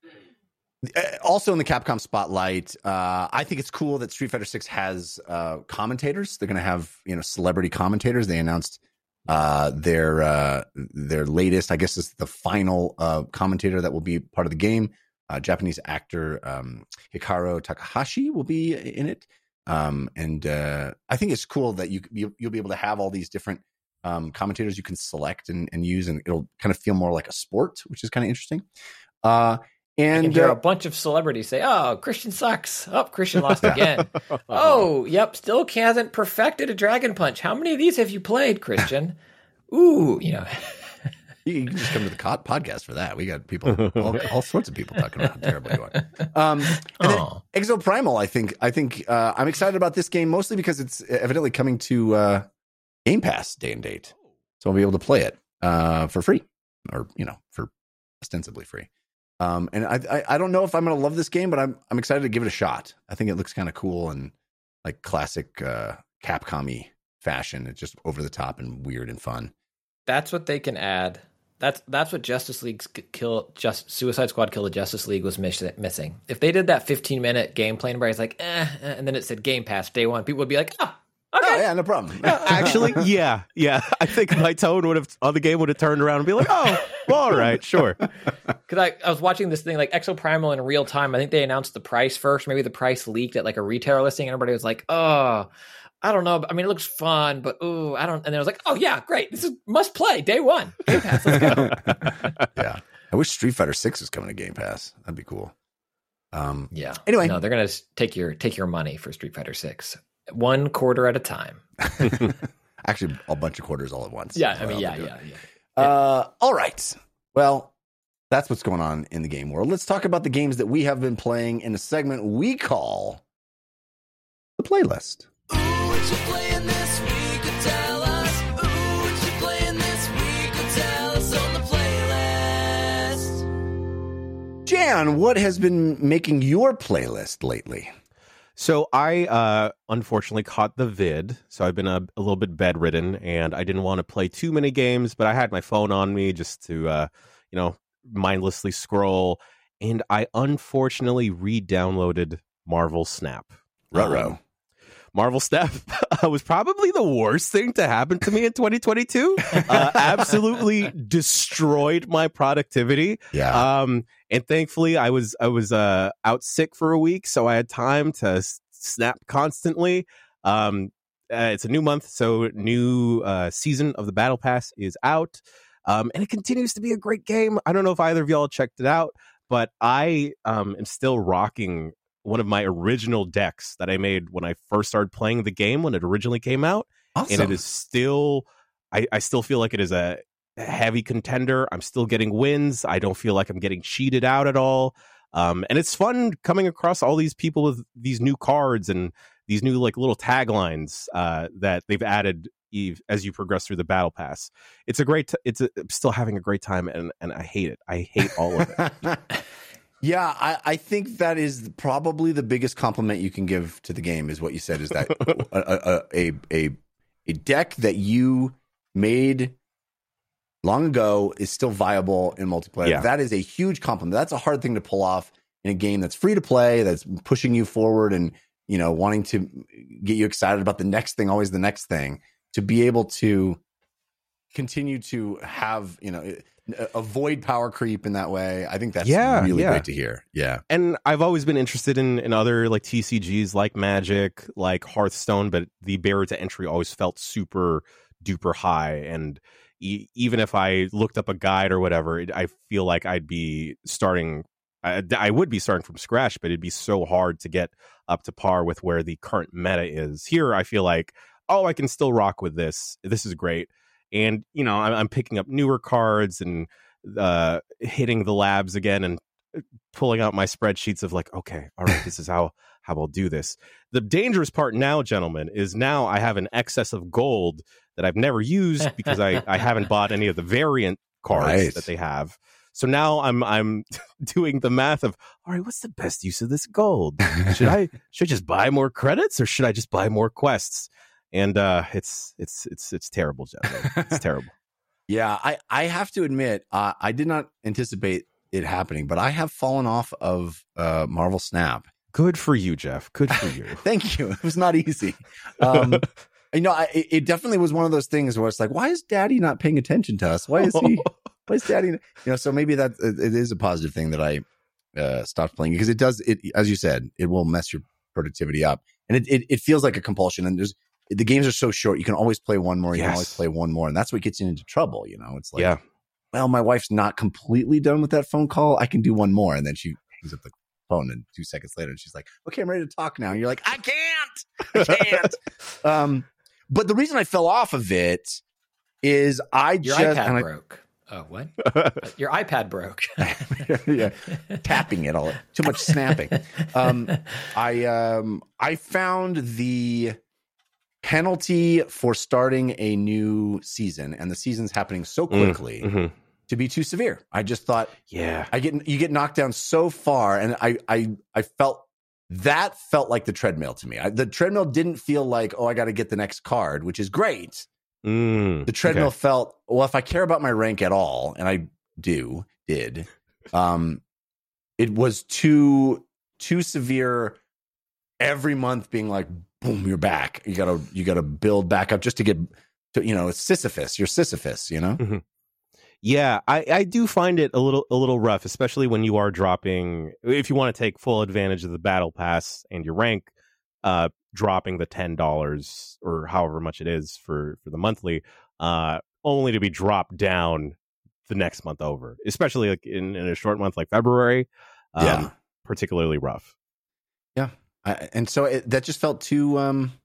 uh, also in the Capcom spotlight, uh, I think it's cool that Street Fighter six has uh, commentators. They're going to have you know celebrity commentators. They announced uh, their uh, their latest, I guess, is the final uh, commentator that will be part of the game. Uh, Japanese actor um, Hikaru Takahashi will be in it, um, and uh, I think it's cool that you you- you'll be able to have all these different um, commentators you can select and, and use, and it'll kind of feel more like a sport, which is kind of interesting. Uh, I can and hear uh, a bunch of celebrities say, "Oh, Christian sucks. Oh, Christian lost again. Oh, yep, still hasn't perfected a Dragon Punch. How many of these have you played, Christian? Ooh, you know." you can just come to the co- podcast for that. We got people, all, all sorts of people talking about how terrible you are. Um, and then Aw. Exoprimal, I think, I think uh, I'm excited about this game mostly because it's evidently coming to uh, Game Pass day and date, so I'll be able to play it uh, for free, or you know, for ostensibly free. Um, and I, I, I don't know if I'm going to love this game, but I'm, I'm excited to give it a shot. I think it looks kind of cool and like classic uh, Capcom-y fashion. It's just over the top and weird and fun. That's what they can add. That's that's what Justice League's kill, just Suicide Squad Kill the Justice League was miss, missing. If they did that fifteen minute gameplay where it's like, eh, eh, and then it said Game Pass day one, people would be like, oh, okay. Oh, yeah, no problem. Actually, yeah, yeah. I think my tone would have on the game would have turned around and be like, oh, well, all right, sure. Because I, I was watching this thing like Exoprimal in real time. I think they announced the price first. Maybe the price leaked at like a retailer listing. And everybody was like, oh, I don't know. I mean, it looks fun, but ooh, I don't. And then I was like, oh yeah, great. This is must play day one. Game Pass, let's go. Yeah, I wish Street Fighter six was coming to Game Pass. That'd be cool. Um, Yeah. Anyway. no, they're gonna take your take your money for Street Fighter six, one quarter at a time. actually, a bunch of quarters all at once. Yeah, is I what mean, I'll yeah, be yeah, doing. yeah. Uh, all right. Well, that's what's going on in the game world. Let's talk about the games that we have been playing in a segment we call the playlist. Ooh, what you playing this week? Or tell us. Ooh, what you playing this week? Or tell us on the playlist. Jan, what has been making your playlist lately? So I uh, unfortunately caught the vid, so I've been a, a little bit bedridden, and I didn't want to play too many games, but I had my phone on me just to, uh, you know, mindlessly scroll, and I unfortunately re-downloaded Marvel Snap. Ruh-roh. Um, Marvel Snap was probably the worst thing to happen to me in twenty twenty-two. Uh, absolutely destroyed my productivity. Yeah. Um, and thankfully, I was I was uh, out sick for a week, so I had time to s- snap constantly. Um, uh, it's a new month, so new uh, season of the Battle Pass is out, um, and it continues to be a great game. I don't know if either of y'all checked it out, but I um, am still rocking one of my original decks that I made when I first started playing the game when it originally came out. Awesome. And it is still, I, I still feel like it is a heavy contender. I'm still getting wins. I don't feel like I'm getting cheated out at all. Um, and it's fun coming across all these people with these new cards and these new like little taglines uh, that they've added Eve as you progress through the battle pass. It's a great, t- it's a, I'm still having a great time, and, and I hate it. I hate all of it. Yeah, I, I think that is probably the biggest compliment you can give to the game is what you said, is that a, a, a, a, a deck that you made long ago is still viable in multiplayer. Yeah. That is a huge compliment. That's a hard thing to pull off in a game that's free to play, that's pushing you forward and, you know, wanting to get you excited about the next thing, always the next thing, to be able to continue to have, you know, avoid power creep in that way. I think that's Yeah, really yeah. great to hear. Yeah. And I've always been interested in, in other like T C Gs like Magic, like Hearthstone, but the barrier to entry always felt super duper high. And e- even if I looked up a guide or whatever, it, I feel like I'd be starting, I, I would be starting from scratch, but it'd be so hard to get up to par with where the current meta is. Here, I feel like, oh, I can still rock with this. This is great. And, you know, I'm, I'm picking up newer cards and uh, hitting the labs again and pulling out my spreadsheets of like, okay, all right, this is how, how I'll do this. The dangerous part now, gentlemen, is now I have an excess of gold that I've never used because I, I haven't bought any of the variant cards Right. that they have. So now I'm I'm doing the math of, all right, what's the best use of this gold? Should I should I just buy more credits or should I just buy more quests? And uh, it's it's it's it's terrible, gentlemen. It's terrible. Yeah, I, I have to admit, uh, I did not anticipate it happening, but I have fallen off of uh, Marvel Snap. Good for you, Jeff. Good for you. Thank you. It was not easy. Um, you know, I, it definitely was one of those things where it's like, why is Daddy not paying attention to us? Why is he? Why is Daddy? You know, so maybe that it is a positive thing that I uh, stopped playing because it does. It, as you said, it will mess your productivity up, and it, it it feels like a compulsion. And there's the games are so short, you can always play one more. You Yes. can always play one more, and that's what gets you into trouble. You know, it's like, Yeah. well, my wife's not completely done with that phone call. I can do one more, and then she hangs up the phone, and two seconds later, and she's like, "Okay, I'm ready to talk now." And you're like, "I can't, I can't." um, but the reason I fell off of it is I Your just iPad and I- broke. Oh, what? Your iPad broke. yeah, tapping it all. Too much snapping. Um, I um, I found the penalty for starting a new season, and the season's happening so quickly, Mhm. to be too severe. I just thought Yeah. I get you get knocked down so far, and I I I felt that felt like the treadmill to me. I, the treadmill didn't feel like, oh, I got to get the next card, which is great. Mm, The treadmill okay. felt, well, if I care about my rank at all, and I do, did, um, it was too too severe. Every month being like, boom, you're back. You gotta you gotta build back up just to get to, you know, it's Sisyphus. You're Sisyphus, you know. Yeah, I, I do find it a little a little rough, especially when you are dropping. If you want to take full advantage of the battle pass and your rank, uh, dropping the ten dollars or however much it is for for the monthly, uh, only to be dropped down the next month over, especially like in, in a short month like February. Um, Yeah. particularly rough. Yeah, I, and so it, that just felt too um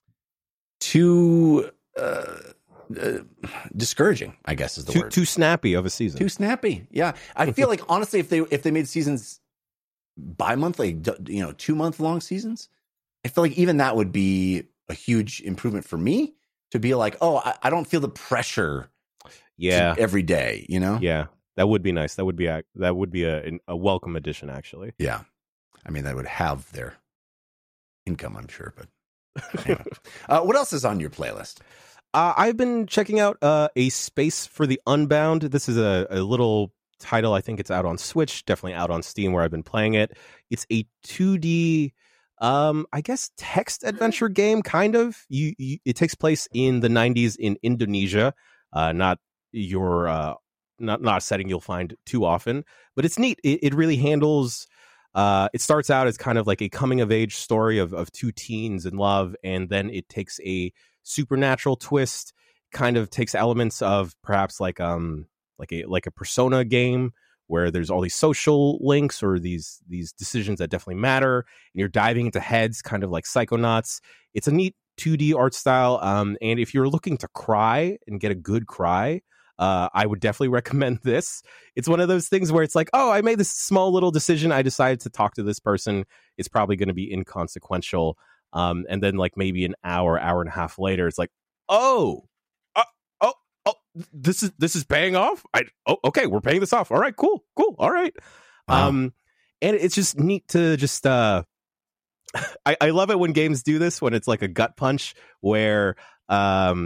too uh, uh, discouraging, I guess is the Too word. too snappy of a season. Too snappy. Yeah, I feel like honestly, if they if they made seasons bi-monthly, d- you know, two month long seasons, I feel like even that would be a huge improvement for me to be like, oh, I, I don't feel the pressure yeah, to- every day, you know? yeah, that would be nice. That would be a, that would be a a welcome addition, actually. Yeah. I mean, that would have their income, I'm sure, but anyway. uh, what else is on your playlist? Uh, I've been checking out uh, A Space for the Unbound. This is a, a little title. I think it's out on Switch, definitely out on Steam where I've been playing it. It's a two D, um, I guess, text adventure game, kind of. You, you It takes place in the nineties in Indonesia, uh, not your uh, not not a setting you'll find too often, but it's neat. It, it really handles. Uh, it starts out as kind of like a coming of age story of of two teens in love, and then it takes a supernatural twist, kind of takes elements of perhaps like um like a like a Persona game where there's all these social links or these these decisions that definitely matter, and you're diving into heads, kind of like Psychonauts. It's a neat two D art style, um, and if you're looking to cry and get a good cry, uh, I would definitely recommend this. It's one of those things where it's like, oh, I made this small little decision. I decided to talk to this person. It's probably going to be inconsequential. Um, and then like maybe an hour, hour and a half later, it's like, oh, uh, oh, oh, this is this is paying off. I oh, okay, we're paying this off. All right, cool, cool. All right. Wow. Um, and it's just neat to just uh, I, I love it when games do this, when it's like a gut punch where um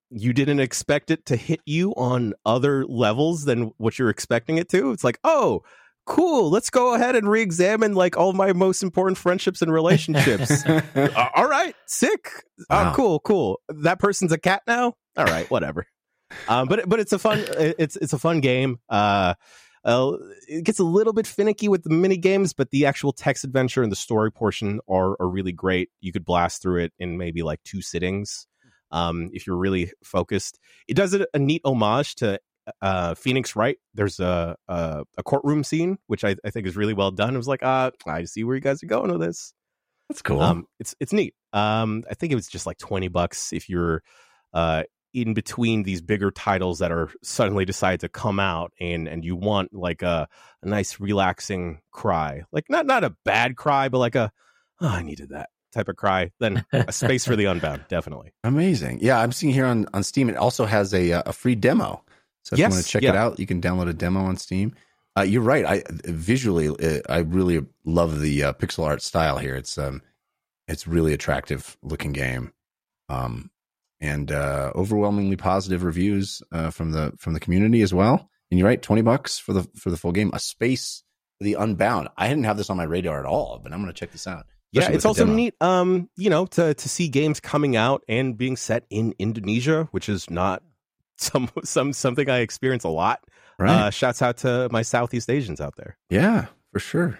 you didn't expect it to hit you on other levels than what you're expecting it to. It's like, oh, cool. Let's go ahead and re-examine like all my most important friendships and relationships. uh, all right, sick. Wow. Oh, cool, cool. That person's a cat now. All right, whatever. um, but but it's a fun it's it's a fun game. Uh, uh, it gets a little bit finicky with the mini games, but the actual text adventure and the story portion are are really great. You could blast through it in maybe like two sittings. Um, if you're really focused, it does a, a neat homage to uh, Phoenix Wright. There's a, a a courtroom scene, which I, I think is really well done. It was like, uh, I see where you guys are going with this. That's cool. Um, it's it's neat. Um, I think it was just like twenty bucks if you're uh in between these bigger titles that are suddenly decide to come out, and and you want like a, a nice relaxing cry, like not not a bad cry, but like a oh, I needed that type of cry. Then A Space for the Unbound, definitely. Amazing. Yeah, I'm seeing here on, on Steam, it also has a a free demo. So if Yes, you want to check yeah. it out, you can download a demo on Steam. Uh, you're right. I visually, uh, I really love the uh, pixel art style here. It's um, it's really attractive looking game, um, and uh, overwhelmingly positive reviews uh, from the from the community as well. And you're right, twenty bucks for the for the full game. A Space for the Unbound. I didn't have this on my radar at all, but I'm going to check this out. Yeah, Especially it's with the also demo. neat, um, you know, to to see games coming out and being set in Indonesia, which is not some some something I experience a lot. Right. Uh, shouts out to my Southeast Asians out there. Yeah, for sure.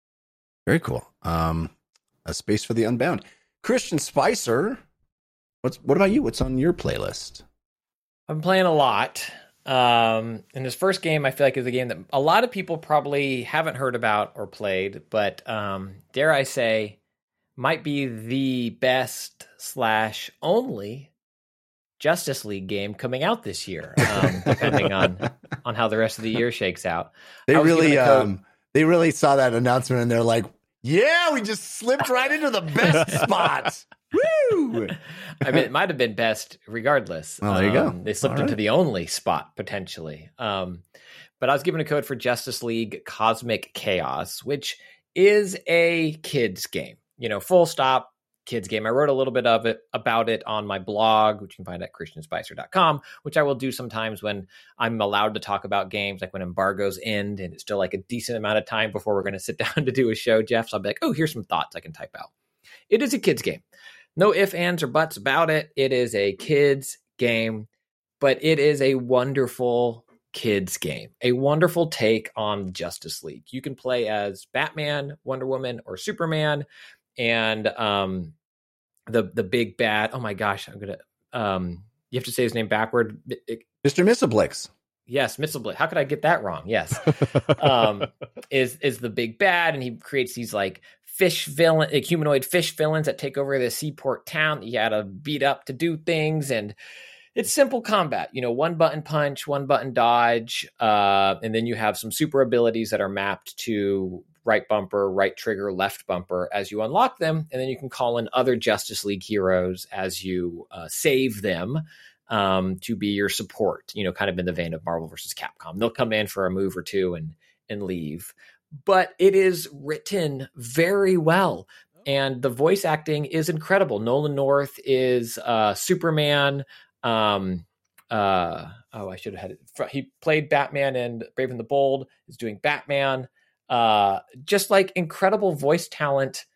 Very cool. Um, A Space for the Unbound. Christian Spicer, what's what about you? What's on your playlist? I've been playing a lot. Um, and this first game, I feel like is a game that a lot of people probably haven't heard about or played, but um, dare I say, might be the best slash only Justice League game coming out this year, um, depending on on how the rest of the year shakes out. They I was really, given a code- um, they really saw that announcement and they're like, "Yeah, we just slipped right into the best spot." Woo! I mean, it might have been best regardless. Well, there you go. Um, They slipped All into right. the only spot potentially. Um, but I was given a code for Justice League Cosmic Chaos, which is a kids game. You know, full stop, kids game. I wrote a little bit of it about it on my blog, which you can find at christian spicer dot com, which I will do sometimes when I'm allowed to talk about games, like when embargoes end and it's still like a decent amount of time before we're going to sit down to do a show, Jeff. So I'll be like, oh, here's some thoughts I can type out. It is a kids game. No ifs, ands, or buts about it. It is a kids game, but it is a wonderful kids game, a wonderful take on Justice League. You can play as Batman, Wonder Woman, or Superman, and um, the the big bad. Oh my gosh, I'm gonna. Um, you have to say his name backward. It- it- Mister Missablix. Yes, Mitzelblitz. How could I get that wrong? Yes, um, is is the big bad, and he creates these like fish villain, like humanoid fish villains that take over the seaport town that you had to beat up to do things, and it's simple combat. You know, one button punch, one button dodge, uh, and then you have some super abilities that are mapped to right bumper, right trigger, left bumper as you unlock them, and then you can call in other Justice League heroes as you uh, save them. Um, to be your support, you know, kind of in the vein of Marvel versus Capcom. They'll come in for a move or two and and leave. But it is written very well. And the voice acting is incredible. Nolan North is uh, Superman. Um, uh, oh, I should have had it. He played Batman in Brave and the Bold, is doing Batman. Uh, just like incredible voice talent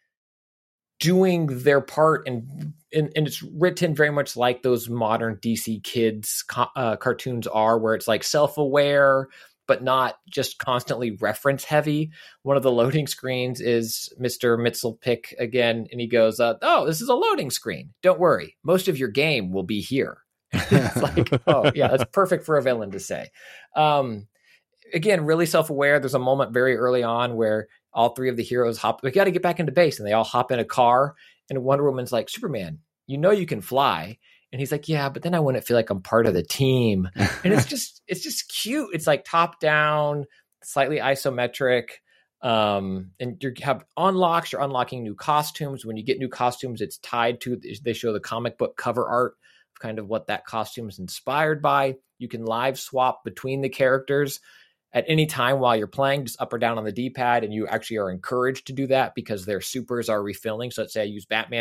doing their part, and, and and it's written very much like those modern D C kids co- uh, cartoons are, where it's like self-aware but not just constantly reference heavy. One of the loading screens is Mister Mitzelpick again, and he goes, uh, "Oh, this is a loading screen. Don't worry, most of your game will be here." It's like, oh yeah, that's perfect for a villain to say. Um, again, really self-aware. There's a moment very early on where all three of the heroes hop, we got to get back into base, and they all hop in a car, and Wonder Woman's like, "Superman, you know you can fly." And he's like, "Yeah, but then I wouldn't feel like I'm part of the team." And it's just, it's just cute. It's like top down, slightly isometric. Um, and you have unlocks, you're unlocking new costumes. When you get new costumes, it's tied to, they show the comic book cover art of kind of what that costume is inspired by. You can live swap between the characters at any time while you're playing, just up or down on the D-pad, and you actually are encouraged to do that because their supers are refilling. So let's say I use Batman's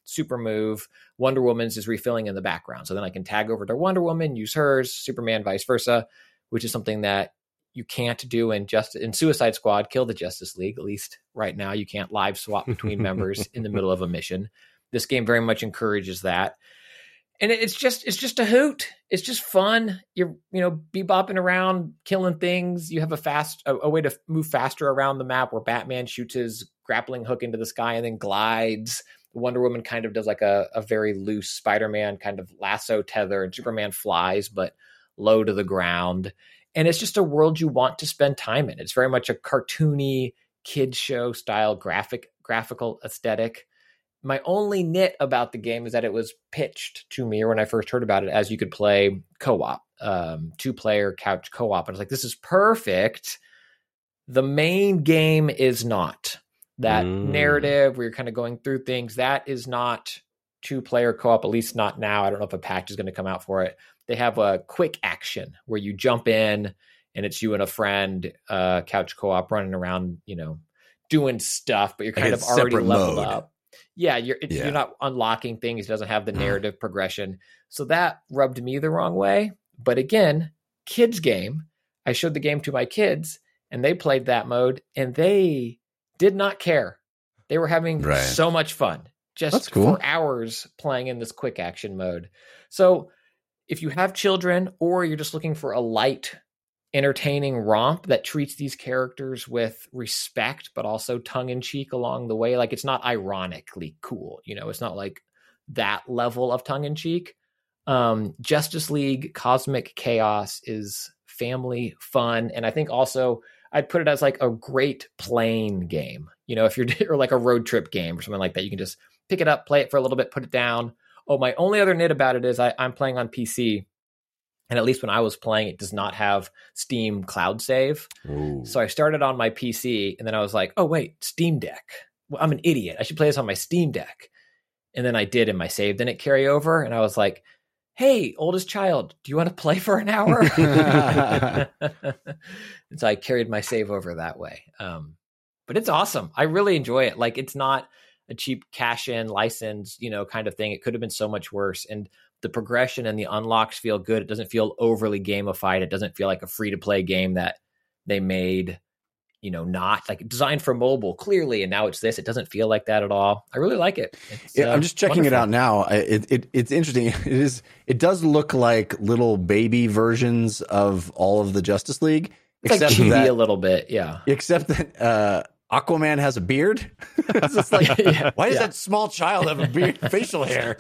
super move. Wonder Woman's is refilling in the background. So then I can tag over to Wonder Woman, use hers, Superman, vice versa, which is something that you can't do in just in Suicide Squad, Kill the Justice League. At least right now, you can't live swap between members in the middle of a mission. This game very much encourages that. And it's just it's just a hoot. It's just fun. You're you know bebopping around, killing things. You have a fast a, a way to move faster around the map where Batman shoots his grappling hook into the sky and then glides. Wonder Woman kind of does like a, a very loose Spider-Man kind of lasso tether, and Superman flies but low to the ground. And it's just a world you want to spend time in. It's very much a cartoony kid show style graphic graphical aesthetic. My only nit about the game is that it was pitched to me, or when I first heard about it, as you could play co-op, um, two-player couch co-op. And I was like, this is perfect. The main game is not. That Mm. narrative where you're kind of going through things, that is not two-player co-op, at least not now. I don't know if a patch is going to come out for it. They have a quick action where you jump in and it's you and a friend, uh, couch co-op running around, you know, doing stuff, but you're kind Like of it's already separate leveled mode. up. Yeah, you're it, Yeah. you're not unlocking things. It doesn't have the narrative progression. So that rubbed me the wrong way. But again, kids game. I showed the game to my kids and they played that mode and they did not care. They were having Right. so much fun just That's cool. for hours playing in this quick action mode. So if you have children or you're just looking for a light, entertaining romp that treats these characters with respect, but also tongue in cheek along the way, like it's not ironically cool. You know, it's not like that level of tongue in cheek. Um, Justice League Cosmic Chaos is family fun. And I think also I'd put it as like a great playing game. You know, if you're or like a road trip game or something like that, you can just pick it up, play it for a little bit, put it down. Oh, my only other nit about it is I, I'm playing on P C. And at least when I was playing, it does not have Steam Cloud Save. Ooh. So I started on my P C and then I was like, oh, wait, Steam Deck. Well, I'm an idiot. I should play this on my Steam Deck. And then I did, and my save didn't carry over. And I was like, hey, oldest child, do you want to play for an hour? And so I carried my save over that way. Um, but it's awesome. I really enjoy it. Like, it's not a cheap cash in license, you know, kind of thing. It could have been so much worse. And the progression and the unlocks feel good. It doesn't feel overly gamified. It doesn't feel like a free to play game that they made, you know, not like designed for mobile clearly. And now it's this. It doesn't feel like that at all. I really like it. It's, Yeah, uh, I'm just checking wonderful. it out now. I- It, it it's interesting. It is. It does look like little baby versions of all of the Justice League, It's like except chibi that a little bit. Yeah. except that uh, Aquaman has a beard. It's just like, Yeah, why does yeah. that small child have a beard, facial hair?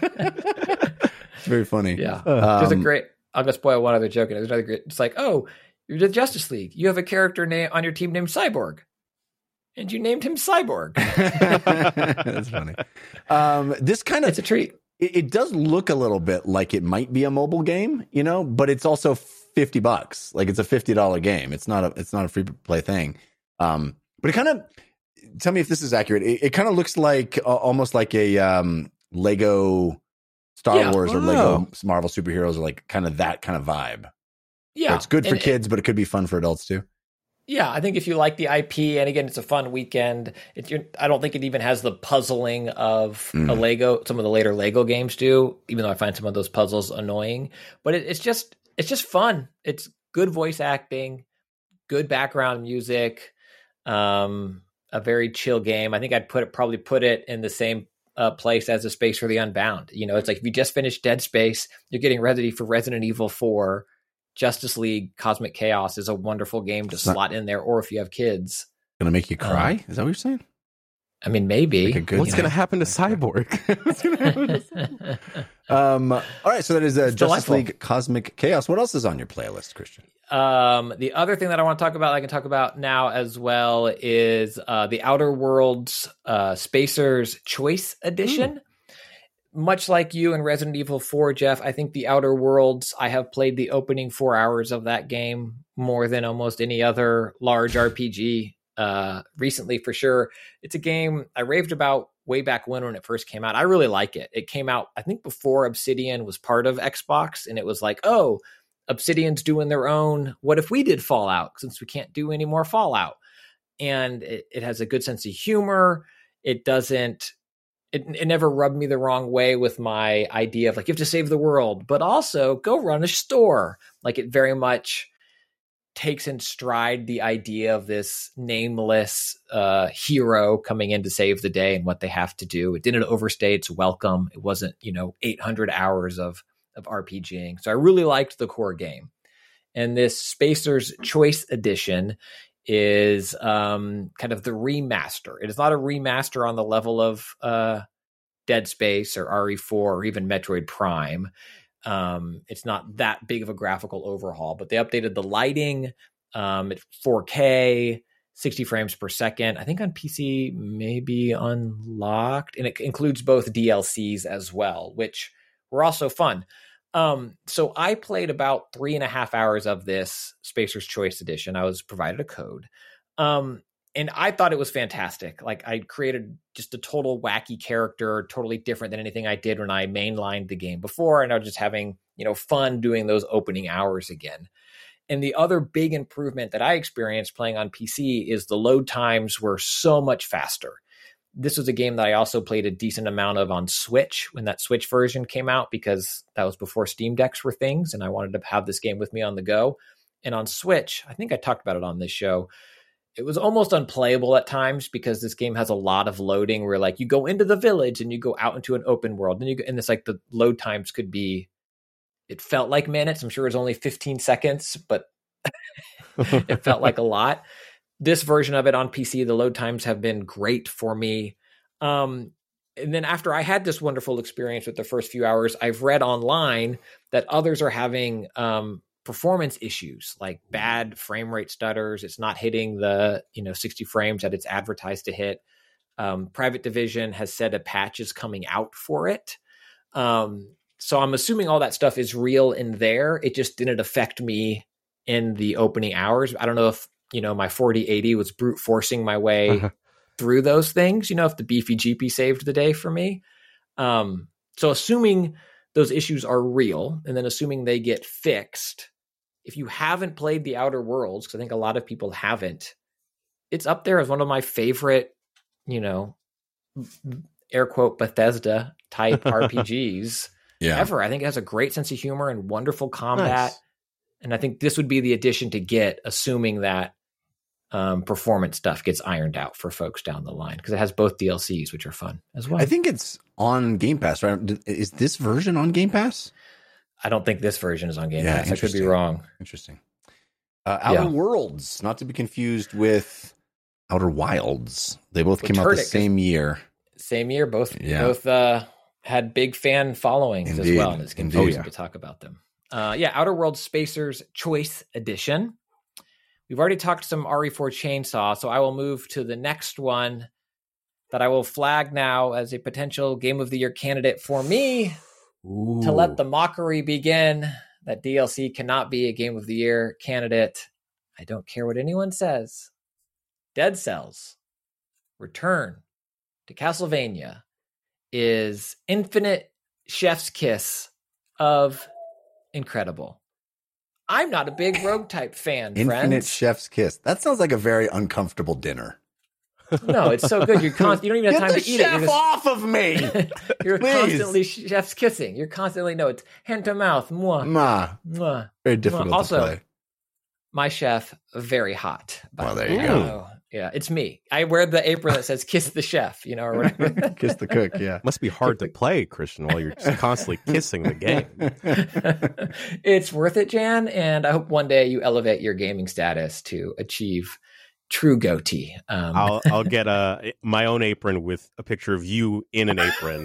It's very funny. Yeah. There's a Um, great, I'm going to spoil one other joke. And there's another great, it's like, oh, you're the Justice League. You have a character name on your team named Cyborg. And you named him Cyborg. That's funny. Um, this kind of It's a treat. it, it does look a little bit like it might be a mobile game, you know, but it's also fifty bucks. Like it's a fifty dollar game. It's not a it's not a free play thing. Um, but it kind of tell me if this is accurate. It, it kind of looks like uh, almost like a um, Lego Star Yeah. Wars or Wow. Lego Marvel superheroes, or like kind of that kind of vibe. Yeah. Where it's good for And- kids, but it could be fun for adults too. Yeah, I think if you like the I P, and again, it's a fun weekend. It, you're, I don't think it even has the puzzling of Mm. a Lego. Some of the later Lego games do, even though I find some of those puzzles annoying. But it, it's just it's just fun. It's good voice acting, good background music, um, a very chill game. I think I'd put it probably put it in the same uh, place as a Space for the Unbound. You know, it's like if you just finished Dead Space, you're getting ready for Resident Evil four. Justice League Cosmic Chaos is a wonderful game to It's not- slot in there, or if you have kids. Gonna make you cry? Um, is that what you're saying? I mean, maybe. Like a good- What's you going to know. happen to Cyborg? What's gonna happen to- Um, all right, so that is uh, It's Justice delightful. League Cosmic Chaos. What else is on your playlist, Christian? um, the other thing that I want to talk about, I can talk about now as well, is uh, the Outer Worlds uh, Spacer's Choice Edition. Much like you in Resident Evil four, Jeff, I think the Outer Worlds, I have played the opening four hours of that game more than almost any other large R P G uh, recently, for sure. It's a game I raved about way back when when it first came out. I really like it. It came out, I think, before Obsidian was part of Xbox, and it was like, oh, Obsidian's doing their own. What if we did Fallout, since we can't do any more Fallout? And it, it has a good sense of humor. It doesn't it, it never rubbed me the wrong way with my idea of like, you have to save the world, but also go run a store. Like it very much takes in stride the idea of this nameless uh, hero coming in to save the day and what they have to do. It didn't overstay its welcome. It wasn't, you know, eight hundred hours of, of RPGing. So I really liked the core game. And this Spacer's Choice Edition is um, kind of the remaster. It is not a remaster on the level of uh, Dead Space or R E four or even Metroid Prime. Um, it's not that big of a graphical overhaul, but they updated the lighting. Um, it's four K, sixty frames per second. I think on P C, maybe unlocked, and it includes both D L Cs as well, which were also fun. Um, so I played about three and a half hours of this Spacer's Choice Edition. I was provided a code. Um, and I thought it was fantastic. Like I created just a total wacky character, totally different than anything I did when I mainlined the game before. And I was just having, you know, fun doing those opening hours again. And the other big improvement that I experienced playing on P C is the load times were so much faster. This was a game that I also played a decent amount of on Switch when that Switch version came out, because that was before Steam Decks were things. And I wanted to have this game with me on the go. And on Switch, I think I talked about it on this show, it was almost unplayable at times because this game has a lot of loading where like you go into the village and you go out into an open world and you go, and it's like the load times could be, it felt like minutes. I'm sure it was only fifteen seconds, but it felt like a lot. This version of it on P C, the load times have been great for me. Um, and then after I had this wonderful experience with the first few hours, I've read online that others are having um, performance issues, like bad frame rate stutters. It's not hitting the, you know, sixty frames that it's advertised to hit. Um, Private Division has said a patch is coming out for it. Um, so I'm assuming all that stuff is real in there. It just didn't affect me in the opening hours. I don't know if, you know, my forty eighty was brute forcing my way uh-huh. through those things, you know, if the beefy G P saved the day for me. Um, so assuming those issues are real and then assuming they get fixed, if you haven't played the Outer Worlds, because I think a lot of people haven't, it's up there as one of my favorite, you know, air quote Bethesda type R P Gs yeah. ever. I think it has a great sense of humor and wonderful combat. Nice. And I think this would be the addition to get, assuming that um, performance stuff gets ironed out for folks down the line, because it has both D L Cs, which are fun as well. I think it's on Game Pass, right? Is this version on Game Pass? I don't think this version is on Game yeah, Pass. I could be wrong. Interesting. Uh, Outer Yeah. Worlds, not to be confused with Outer Wilds. They both Which came out hurt the it, 'cause- same year. Same year, both Yeah. both uh, had big fan followings Indeed. as well. And it's Indeed. confusing Oh, yeah. to talk about them. Uh, yeah, Outer Worlds Spacer's Choice Edition. We've already talked some R E four Chainsaw, so I will move to the next one that I will flag now as a potential Game of the Year candidate for me. Ooh. To let the mockery begin, that D L C cannot be a Game of the Year candidate. I don't care what anyone says. Dead Cells Return to Castlevania is infinite chef's kiss of incredible. I'm not a big rogue type fan, Infinite friends. Chef's Kiss. That sounds like a very uncomfortable dinner. No, it's so good. You're con- you don't even have Get time the to eat it. chef You're just- off of me! You're Please. constantly chef's kissing. You're constantly, no, it's hand to mouth. Mwah, Ma, mwah. very difficult Well, also, to play. My chef, very hot. by Well, the there way. you go. Oh, yeah, it's me. I wear the apron that says "Kiss the Chef," you know, or whatever. Kiss the cook, yeah. Must be hard to play, Christian, while you're just constantly kissing the game. It's worth it, Jan, and I hope one day you elevate your gaming status to achieve true goatee. Um, I'll I'll get a my own apron with a picture of you in an apron.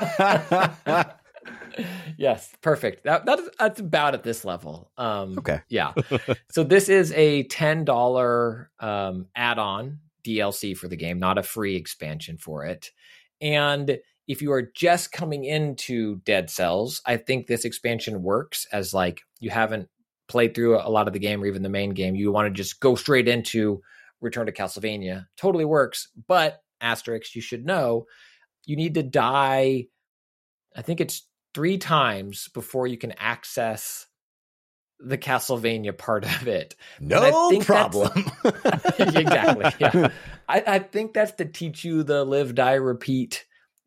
Yes, perfect. That, that is, that's about at this level. Um, Okay. Yeah. So this is a ten dollars um, add-on D L C for the game, not a free expansion for it. And if you are just coming into Dead Cells, I think this expansion works as like you haven't played through a lot of the game or even the main game. You want to just go straight into Return to Castlevania. Totally works. But asterisk, you should know, you need to die, I think it's three times before you can access the Castlevania part of it. And I No think that's- problem. exactly. Yeah. I, I think that's to teach you the live, die, repeat,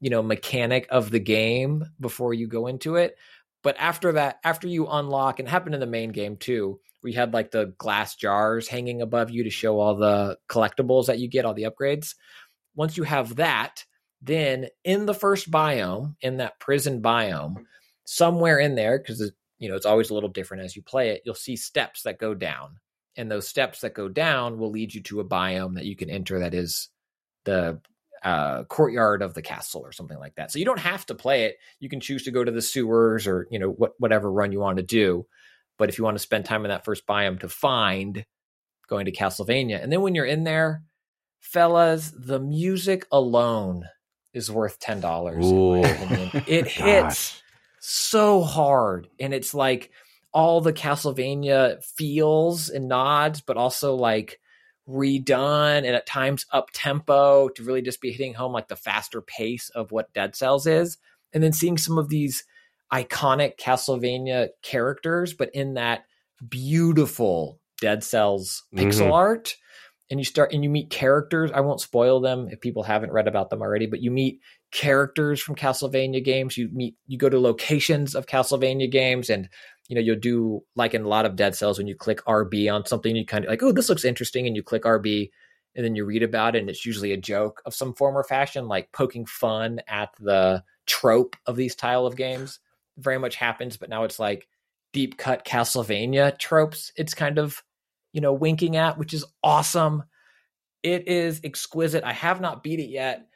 you know, mechanic of the game before you go into it. But after that, after you unlock, and it happened in the main game too, we had like the glass jars hanging above you to show all the collectibles that you get, all the upgrades. Once you have that, then in the first biome, in that prison biome, somewhere in there, because you know it's always a little different as you play it, you'll see steps that go down. And those steps that go down will lead you to a biome that you can enter that is the uh, courtyard of the castle or something like that. So you don't have to play it. You can choose to go to the sewers or, you know, what, whatever run you want to do. But if you want to spend time in that first biome to find, going to Castlevania. And then when you're in there, fellas, the music alone is worth ten dollars. In my opinion. It hits so hard. And it's like all the Castlevania feels and nods, but also like redone and at times up tempo to really just be hitting home like the faster pace of what Dead Cells is. And then seeing some of these iconic Castlevania characters, but in that beautiful Dead Cells pixel Mhm. art. And you start and you meet characters. I won't spoil them if people haven't read about them already, but you meet characters from Castlevania games. You meet, you go to locations of Castlevania games, and you know, you'll do like in a lot of Dead Cells when you click R B on something, you kind of like, oh, this looks interesting. And you click R B and then you read about it. And it's usually a joke of some form or fashion, like poking fun at the trope of these style of games. Very much happens, but now it's like deep cut Castlevania tropes. It's kind of, you know, winking at, which is awesome. It is exquisite. I have not beat it yet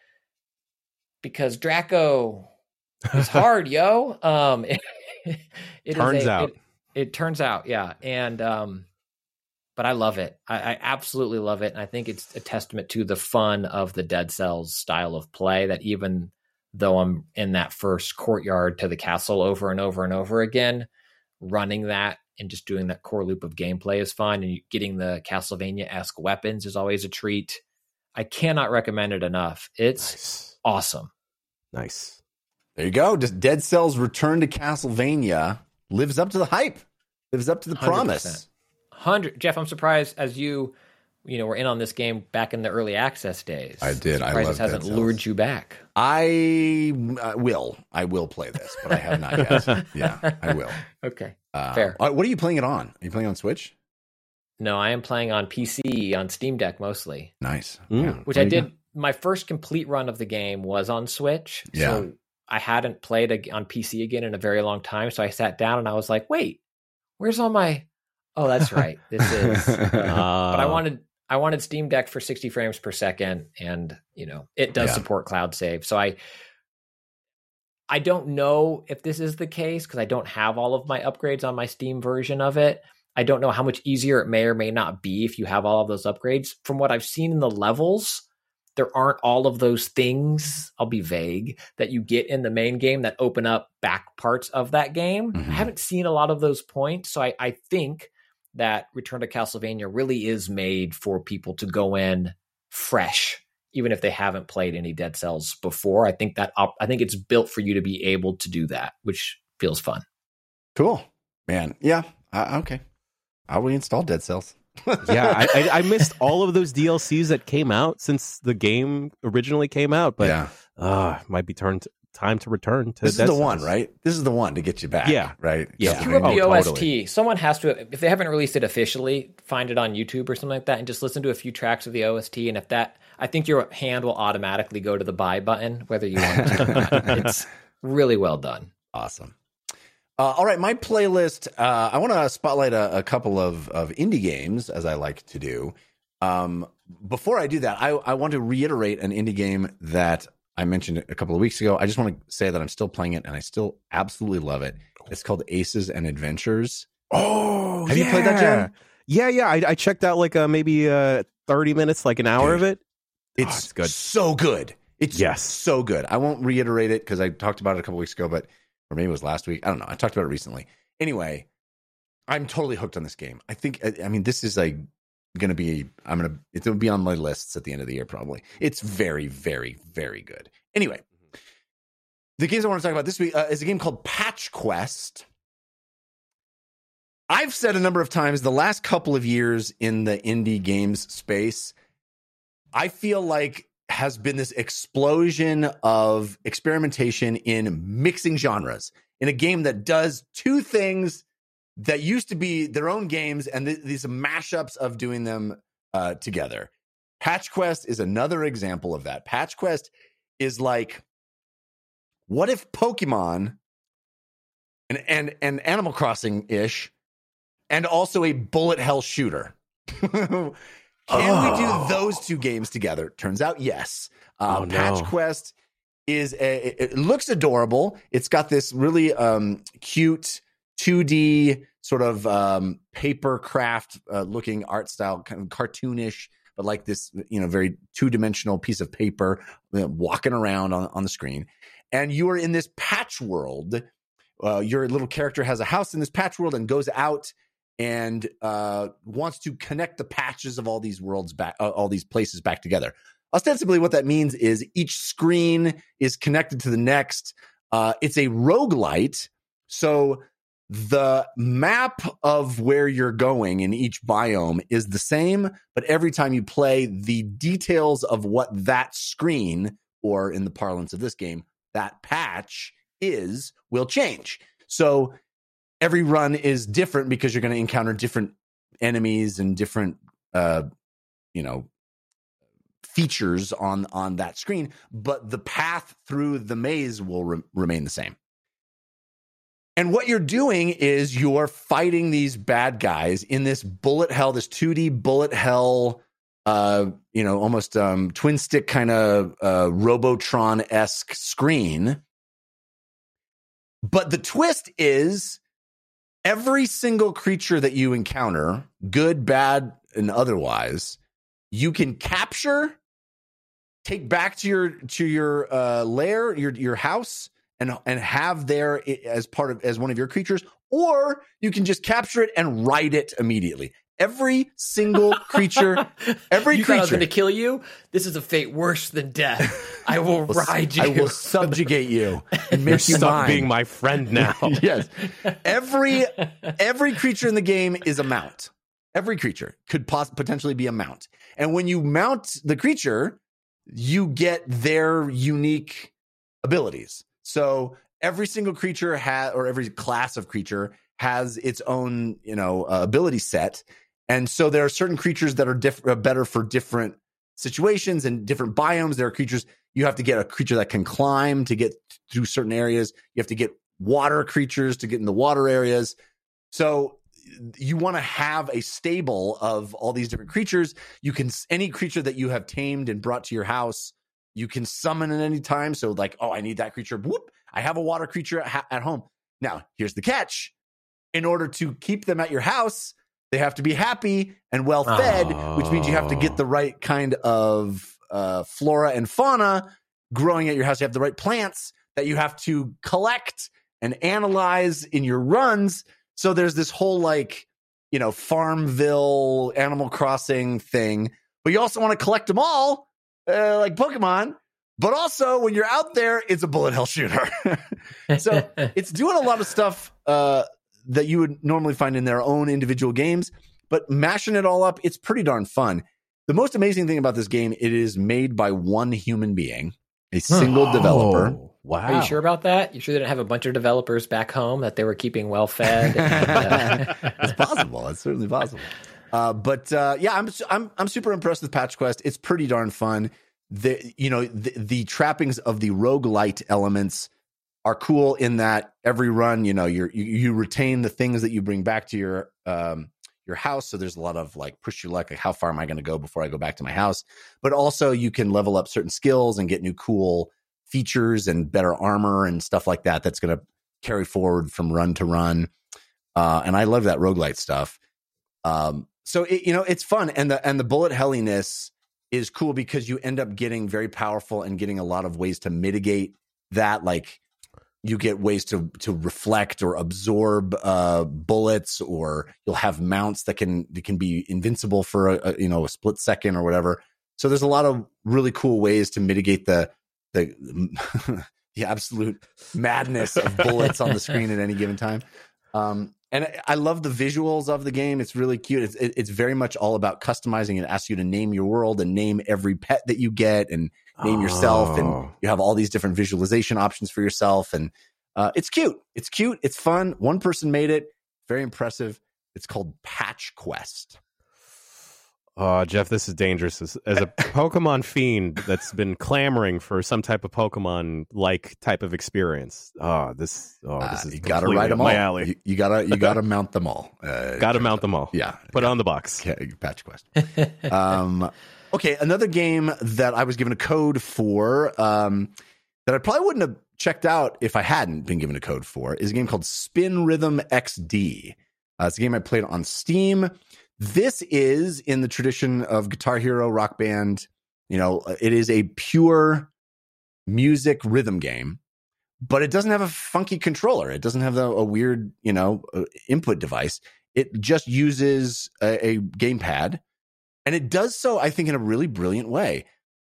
because Draco is hard, yo. Um, it, it Turns is a, out. It, it turns out, yeah. And um, but I love it. I, I absolutely love it, and I think it's a testament to the fun of the Dead Cells style of play. That even though I'm in that first courtyard to the castle over and over and over again, running that and just doing that core loop of gameplay is fun, and you, getting the Castlevania-esque weapons is always a treat. I cannot recommend it enough. It's Nice. awesome. Nice. There you go. Just Dead Cells Return to Castlevania lives up to the hype, lives up to the one hundred promise. percent. one hundred Jeff, I'm surprised as you, you know, were in on this game back in the early access days. I did. I Surprised love this hasn't Dead Cells. lured you back. I uh, will. I will play this, but I have not yet. Yeah, I will. Okay. Uh, Fair. uh, What are you playing it on? Are you playing on Switch? No, I am playing on P C, on Steam Deck mostly, Nice. Mm. Yeah. which There I you go. did. My first complete run of the game was on Switch. Yeah. So I hadn't played a, on P C again in a very long time. So I sat down and I was like, wait, where's all my, oh, that's right. This is, uh, but I wanted, I wanted Steam Deck for sixty frames per second. And, you know, it does Yeah. support cloud save. So I, I don't know if this is the case because I don't have all of my upgrades on my Steam version of it. I don't know how much easier it may or may not be if you have all of those upgrades. From what I've seen in the levels, there aren't all of those things, I'll be vague, that you get in the main game that open up back parts of that game. Mhm. I haven't seen a lot of those points. So I, I think that Return to Castlevania really is made for people to go in fresh, even if they haven't played any Dead Cells before. I think that op- I think it's built for you to be able to do that, which feels fun. Cool, man. Yeah. Uh, okay. I'll reinstall Dead Cells. Yeah, I, I, I missed all of those D L Cs that came out since the game originally came out, but yeah. uh, might be turned time to return to This Dead is the Cells. one, right? This is the one to get you back. Yeah. Right. Yeah. Queue up Oh, the O S T. totally. Someone has to, if they haven't released it officially, find it on YouTube or something like that and just listen to a few tracks of the O S T. And if that, I think your hand will automatically go to the buy button, whether you want to or not. It's really well done. Awesome. Uh, all right, my playlist. Uh, I want to spotlight a, a couple of, of indie games, as I like to do. Um, before I do that, I, I want to reiterate an indie game that I mentioned a couple of weeks ago. I just want to say that I'm still playing it, and I still absolutely love it. It's called Aces and Adventures. Oh, Have you played that, yeah. Jen? Yeah, yeah. I, I checked out like uh, maybe uh, thirty minutes, like an hour Dude, of it. It's, Oh, it's good. so good. It's Yes. so good. I won't reiterate it because I talked about it a couple weeks ago, but or maybe it was last week. I don't know. I talked about it recently. Anyway, I'm totally hooked on this game. I think. I, I mean, this is like going to be. I'm going to. It's going to be on my lists at the end of the year, probably. It's very, very, very good. Anyway, the games I want to talk about this week uh, is a game called Patch Quest. I've said a number of times the last couple of years in the indie games space, I feel like has been this explosion of experimentation in mixing genres in a game that does two things that used to be their own games, and th- these mashups of doing them uh, together. Patch Quest is another example of that. Patch Quest is like, what if Pokemon and and, and Animal Crossing ish, and also a bullet hell shooter? Can oh. we do those two games together? Turns out, yes. Uh, oh, no. Patch Quest is a, it looks adorable. It's got this really um, cute two D sort of um, paper craft uh, looking art style, kind of cartoonish, but like this, you know, very two dimensional piece of paper you know, walking around on, on the screen. And you are in this patch world. Uh, your little character has a house in this patch world and goes out and uh, wants to connect the patches of all these worlds back, uh, all these places back together. Ostensibly, what that means is each screen is connected to the next. Uh, it's a roguelite. So the map of where you're going in each biome is the same, but every time you play, the details of what that screen, or in the parlance of this game, that patch is, will change. So every run is different because you're going to encounter different enemies and different, uh, you know, features on, on that screen, but the path through the maze will re- remain the same. And what you're doing is you're fighting these bad guys in this bullet hell, this two D bullet hell, uh, you know, almost um, twin stick kind of uh, Robotron-esque screen. But the twist is every single creature that you encounter, good, bad, and otherwise, you can capture, take back to your to your uh, lair, your your house, and and have there as part of as one of your creatures, or you can just capture it and ride it immediately. Every single creature, every you creature. Thought I was going to kill you? This is a fate worse than death. I will ride you. I will subjugate you and make you Stop mine. being my friend now. Yes. Every every creature in the game is a mount. Every creature could pos- potentially be a mount. And when you mount the creature, you get their unique abilities. So every single creature has, or every class of creature has its own, you know, uh, ability set. And so there are certain creatures that are diff- uh, better for different situations and different biomes. There are creatures, you have to get a creature that can climb to get through certain areas. You have to get water creatures to get in the water areas. So you want to have a stable of all these different creatures. You can, any creature that you have tamed and brought to your house, you can summon at any time. So like, oh, I need that creature. Whoop, I have a water creature at, at home. Now, here's the catch. In order to keep them at your house, they have to be happy and well fed, oh. which means you have to get the right kind of uh, flora and fauna growing at your house. You have the right plants that you have to collect and analyze in your runs. So there's this whole like, you know, Farmville, Animal Crossing thing, but you also want to collect them all uh, like Pokemon. But also when you're out there, it's a bullet hell shooter. So it's doing a lot of stuff uh, that you would normally find in their own individual games, but mashing it all up, it's pretty darn fun. The most amazing thing about this game, it is made by one human being, a single oh, developer. Wow. Are you sure about that? You sure they didn't have a bunch of developers back home that they were keeping well fed? And, uh... It's possible. It's certainly possible. Uh, but uh, yeah, I'm I'm I'm super impressed with Patch Quest. It's pretty darn fun. The you know the, the trappings of the roguelite elements are cool in that every run, you know, you're, you you retain the things that you bring back to your um your house. So there's a lot of like push your luck, like how far am I going to go before I go back to my house? But also you can level up certain skills and get new cool features and better armor and stuff like that. That's going to carry forward from run to run. Uh, and I love that roguelite stuff. Um, so it, you know, it's fun, and the and the bullet helliness is cool because you end up getting very powerful and getting a lot of ways to mitigate that. Like you get ways to to reflect or absorb uh, bullets, or you'll have mounts that can that can be invincible for a, a you know a split second or whatever. So there's a lot of really cool ways to mitigate the the the absolute madness of bullets on the screen at any given time. Um, and I love the visuals of the game. It's really cute. It's it's very much all about customizing. It asks you to name your world and name every pet that you get, and name yourself, and Oh. you have all these different visualization options for yourself. And uh, it's cute. It's cute. It's fun. One person made it. Very impressive. It's called Patch Quest. Oh, Jeff, this is dangerous. As, as a Pokemon fiend that's been clamoring for some type of Pokemon-like type of experience, oh, this, oh, this Uh, is you gotta completely ride up them all. my alley. You, you gotta you gotta mount them all. Uh, Got to mount them all. Yeah, Put it on the box. Okay, Patch Quest. um, okay, another game that I was given a code for um, that I probably wouldn't have checked out if I hadn't been given a code for is a game called Spin Rhythm X D. Uh, it's a game I played on Steam. This is in the tradition of Guitar Hero, Rock Band. You know, it is a pure music rhythm game, but it doesn't have a funky controller. It doesn't have a, a weird, you know, uh, input device. It just uses a, a gamepad, and it does so, I think, in a really brilliant way.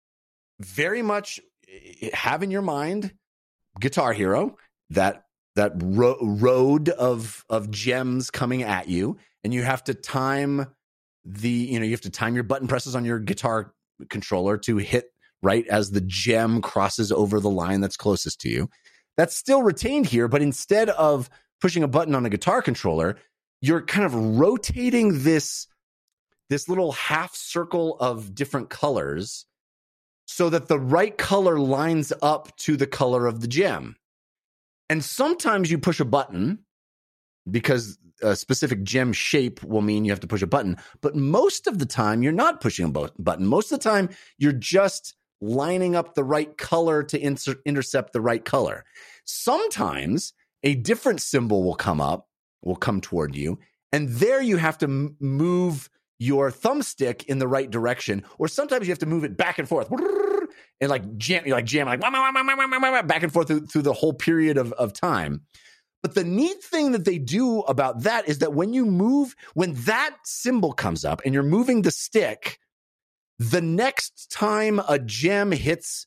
Very much have in your mind Guitar Hero, that that ro- road of of gems coming at you, and you have to time the, you know, you have to time your button presses on your guitar controller to hit right as the gem crosses over the line that's closest to you. That's still retained here, but instead of pushing a button on a guitar controller, you're kind of rotating this this little half circle of different colors so that the right color lines up to the color of the gem. And sometimes you push a button because a specific gem shape will mean you have to push a button. But most of the time, you're not pushing a bu- button. Most of the time, you're just lining up the right color to inter- intercept the right color. Sometimes a different symbol will come up, will come toward you, and there you have to m- move your thumbstick in the right direction, or sometimes you have to move it back and forth. And like jam, like jam, like back and forth through, through the whole period of, of time. But the neat thing that they do about that is that when you move, when that symbol comes up and you're moving the stick, the next time a gem hits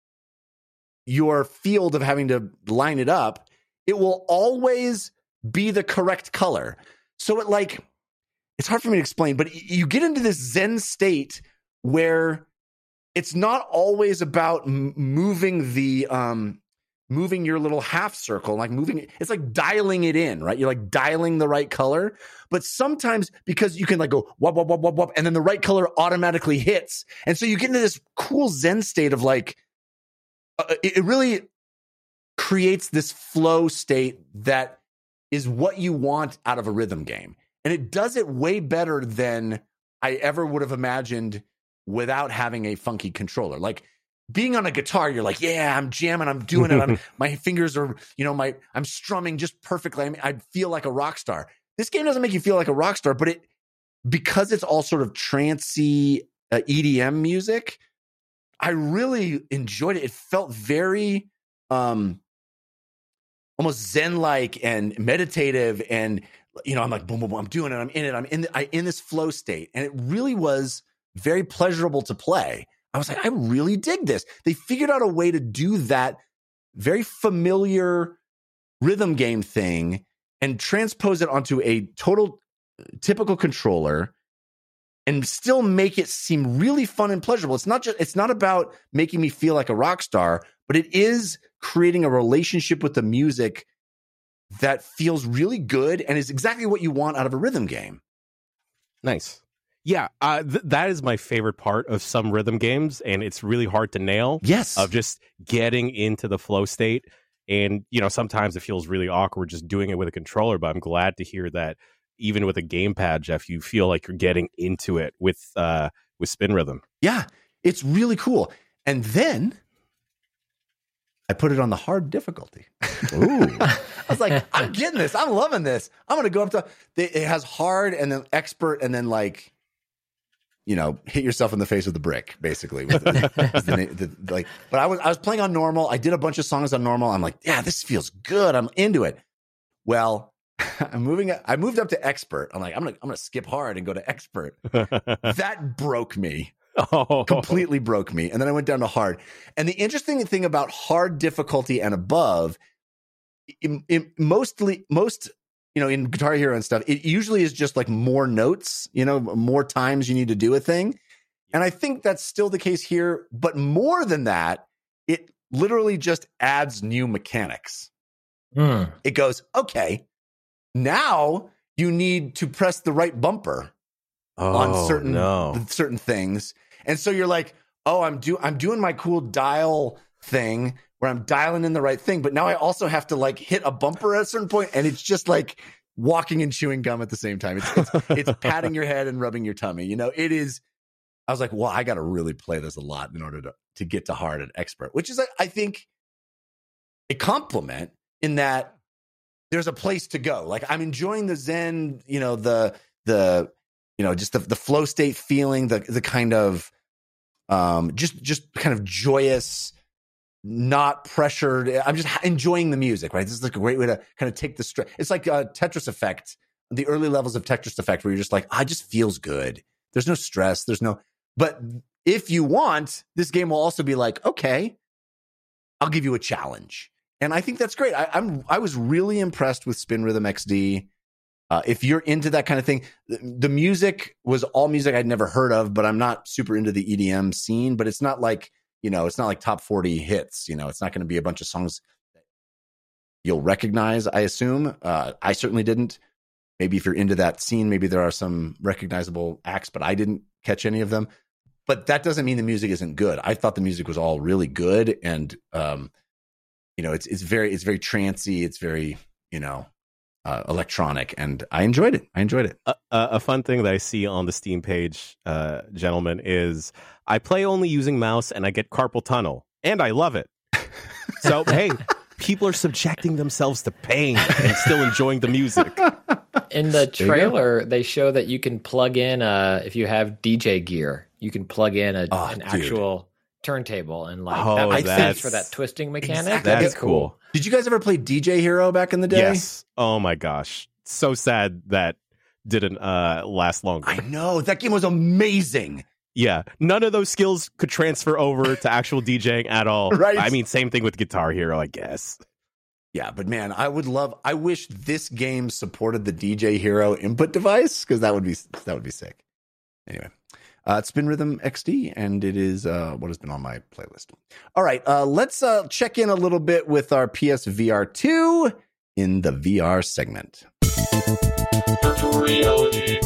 your field of having to line it up, it will always be the correct color. So it like, it's hard for me to explain, but you get into this Zen state where it's not always about m- moving the, um, moving your little half circle, like moving it. It's like dialing it in, right? You're like dialing the right color. But sometimes because you can like go wop, wop, wop, wop, wop, and then the right color automatically hits. And so you get into this cool Zen state of like, uh, it, it really creates this flow state that is what you want out of a rhythm game. And it does it way better than I ever would have imagined without having a funky controller. Like being on a guitar, you're like, yeah, I'm jamming, I'm doing it. I'm, my fingers are, you know, my I'm strumming just perfectly. I mean, I feel like a rock star. This game doesn't make you feel like a rock star, but it, because it's all sort of trancey uh, E D M music, I really enjoyed it. It felt very um, almost Zen-like and meditative, and you know, I'm like, boom, boom, boom, I'm doing it. I'm in it. I'm in, the, I, in this flow state, and it really was very pleasurable to play. I was like, I really dig this. They figured out a way to do that very familiar rhythm game thing and transpose it onto a total typical controller and still make it seem really fun and pleasurable. It's not just, it's not about making me feel like a rock star, but it is creating a relationship with the music that feels really good and is exactly what you want out of a rhythm game. Nice. Yeah, uh, th- that is my favorite part of some rhythm games, and it's really hard to nail. Yes. Of just getting into the flow state. And, you know, sometimes it feels really awkward just doing it with a controller, but I'm glad to hear that even with a gamepad, Jeff, you feel like you're getting into it with uh, with Spin Rhythm. Yeah, it's really cool. And then I put it on the hard difficulty. Ooh. I was like, I'm getting this. I'm loving this. I'm going to go up to, it has hard and then expert and then like, you know, hit yourself in the face with a brick, basically. With the, the, the, like, but I was I was playing on normal. I did a bunch of songs on normal. I'm like, yeah, this feels good. I'm into it. Well, I'm moving. I moved up to expert. I'm like, I'm gonna I'm gonna skip hard and go to expert. That broke me. Oh. Completely broke me. And then I went down to hard. And the interesting thing about hard difficulty and above, in, in mostly most. You know, in Guitar Hero and stuff, it usually is just like more notes, you know, more times you need to do a thing. And I think that's still the case here. But more than that, it literally just adds new mechanics. Mm. It goes, okay, now you need to press the right bumper Oh, on certain no. certain things. And so you're like, oh, I'm do I'm doing my cool dial thing where I'm dialing in the right thing, but now I also have to like hit a bumper at a certain point, and it's just like walking and chewing gum at the same time. It's it's, it's patting your head and rubbing your tummy. You know, it is. I was like, well, I got to really play this a lot in order to to get to hard and expert, which is, I think, a compliment in that there's a place to go. Like, I'm enjoying the Zen, you know, the the you know, just the the flow state feeling, the the kind of um just just kind of joyous, not pressured. I'm just enjoying the music, right? This is like a great way to kind of take the stress. It's like a Tetris Effect, the early levels of Tetris Effect, where you're just like, ah, it just feels good. There's no stress. There's no, but if you want, this game will also be like, okay, I'll give you a challenge. And I think that's great. I, I'm, I was really impressed with Spin Rhythm X D. Uh, if you're into that kind of thing, the, the music was all music I'd never heard of, but I'm not super into the E D M scene, but it's not like, you know, it's not like top forty hits. You know, it's not going to be a bunch of songs that you'll recognize, I assume. Uh, I certainly didn't. Maybe if you're into that scene, maybe there are some recognizable acts, but I didn't catch any of them. But that doesn't mean the music isn't good. I thought the music was all really good. And, um, you know, it's it's very, it's very trancey. It's very, you know, uh, electronic. And I enjoyed it. I enjoyed it. A, a a fun thing that I see on the Steam page, uh, gentlemen, is I play only using mouse and I get carpal tunnel, and I love it. So, hey, people are subjecting themselves to pain and still enjoying the music. In the trailer, they show that you can plug in, uh, if you have D J gear, you can plug in a, Oh, an dude. actual turntable, and like Oh, that makes sense that's- for that twisting mechanic. Exactly. That'd be That's cool. Did you guys ever play D J Hero back in the day? Yes. Oh my gosh. So sad that didn't uh, last longer. I know. That game was amazing. Yeah. None of those skills could transfer over to actual DJing at all. Right. I mean, same thing with Guitar Hero, I guess. Yeah, but man, I would love, I wish this game supported the D J Hero input device, because that would be, that would be sick. Anyway. Uh, it's Spin Rhythm X D, and it is uh, what has been on my playlist. All right, uh, let's uh, check in a little bit with our P S V R two in the V R segment. Virtual reality.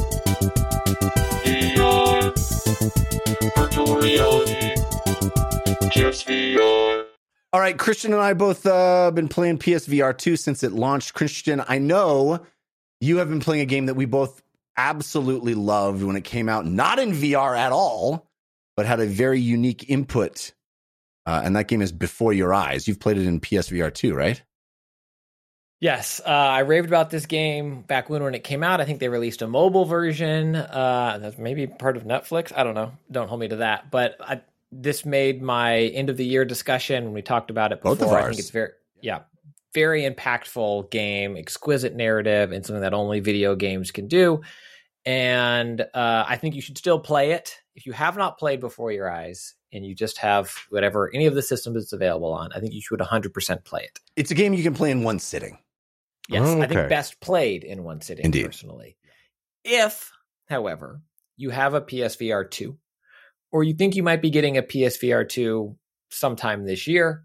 V R. Virtual reality. Just V R. All right, Christian and I both uh, been playing P S V R two since it launched. Christian, I know you have been playing a game that we both absolutely loved when it came out, not in V R at all, but had a very unique input. Uh, and that game is Before Your Eyes. You've played it in P S V R two, right? Yes, uh, I raved about this game back when when it came out. I think they released a mobile version. Uh, that's maybe part of Netflix. I don't know. Don't hold me to that. But I, this made my end of the year discussion when we talked about it before. Both of I ours. think it's very, yeah, very impactful game, exquisite narrative, and something that only video games can do. And uh, I think you should still play it. If you have not played Before Your Eyes and you just have whatever, any of the systems it's available on, I think you should one hundred percent play it. It's a game you can play in one sitting. Yes, Oh, I okay. think best played in one sitting, Indeed. personally. If, however, you have a P S V R two, or you think you might be getting a P S V R two sometime this year,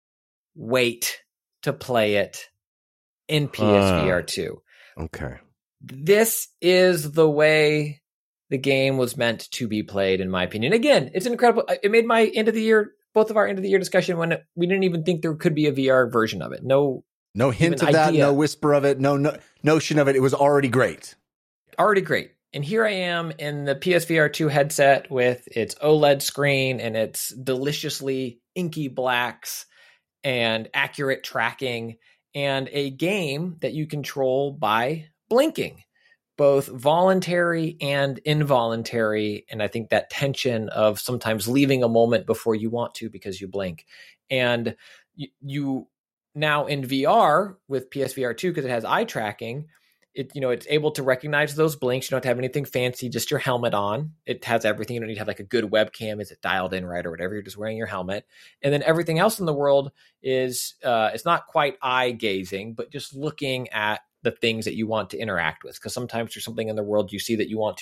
wait to play it in P S V R two. Okay. This is the way the game was meant to be played, in my opinion. Again, it's incredible. It made my end of the year, both of our end of the year discussion, when we didn't even think there could be a V R version of it. No, No hint Even of that, idea. no whisper of it, no, no notion of it. It was already great. already great. And here I am in the P S V R two headset with its OLED screen and its deliciously inky blacks and accurate tracking, and a game that you control by blinking, both voluntary and involuntary. And I think that tension of sometimes leaving a moment before you want to because you blink. And you, you now in V R with P S V R two, because it has eye tracking, it, you know, it's able to recognize those blinks. You don't have to have anything fancy, just your helmet on. It has everything. You don't need to have like a good webcam. Is it dialed in right or whatever? You're just wearing your helmet. And then everything else in the world is, uh, it's not quite eye gazing, but just looking at the things that you want to interact with. Because sometimes there's something in the world you see that you want to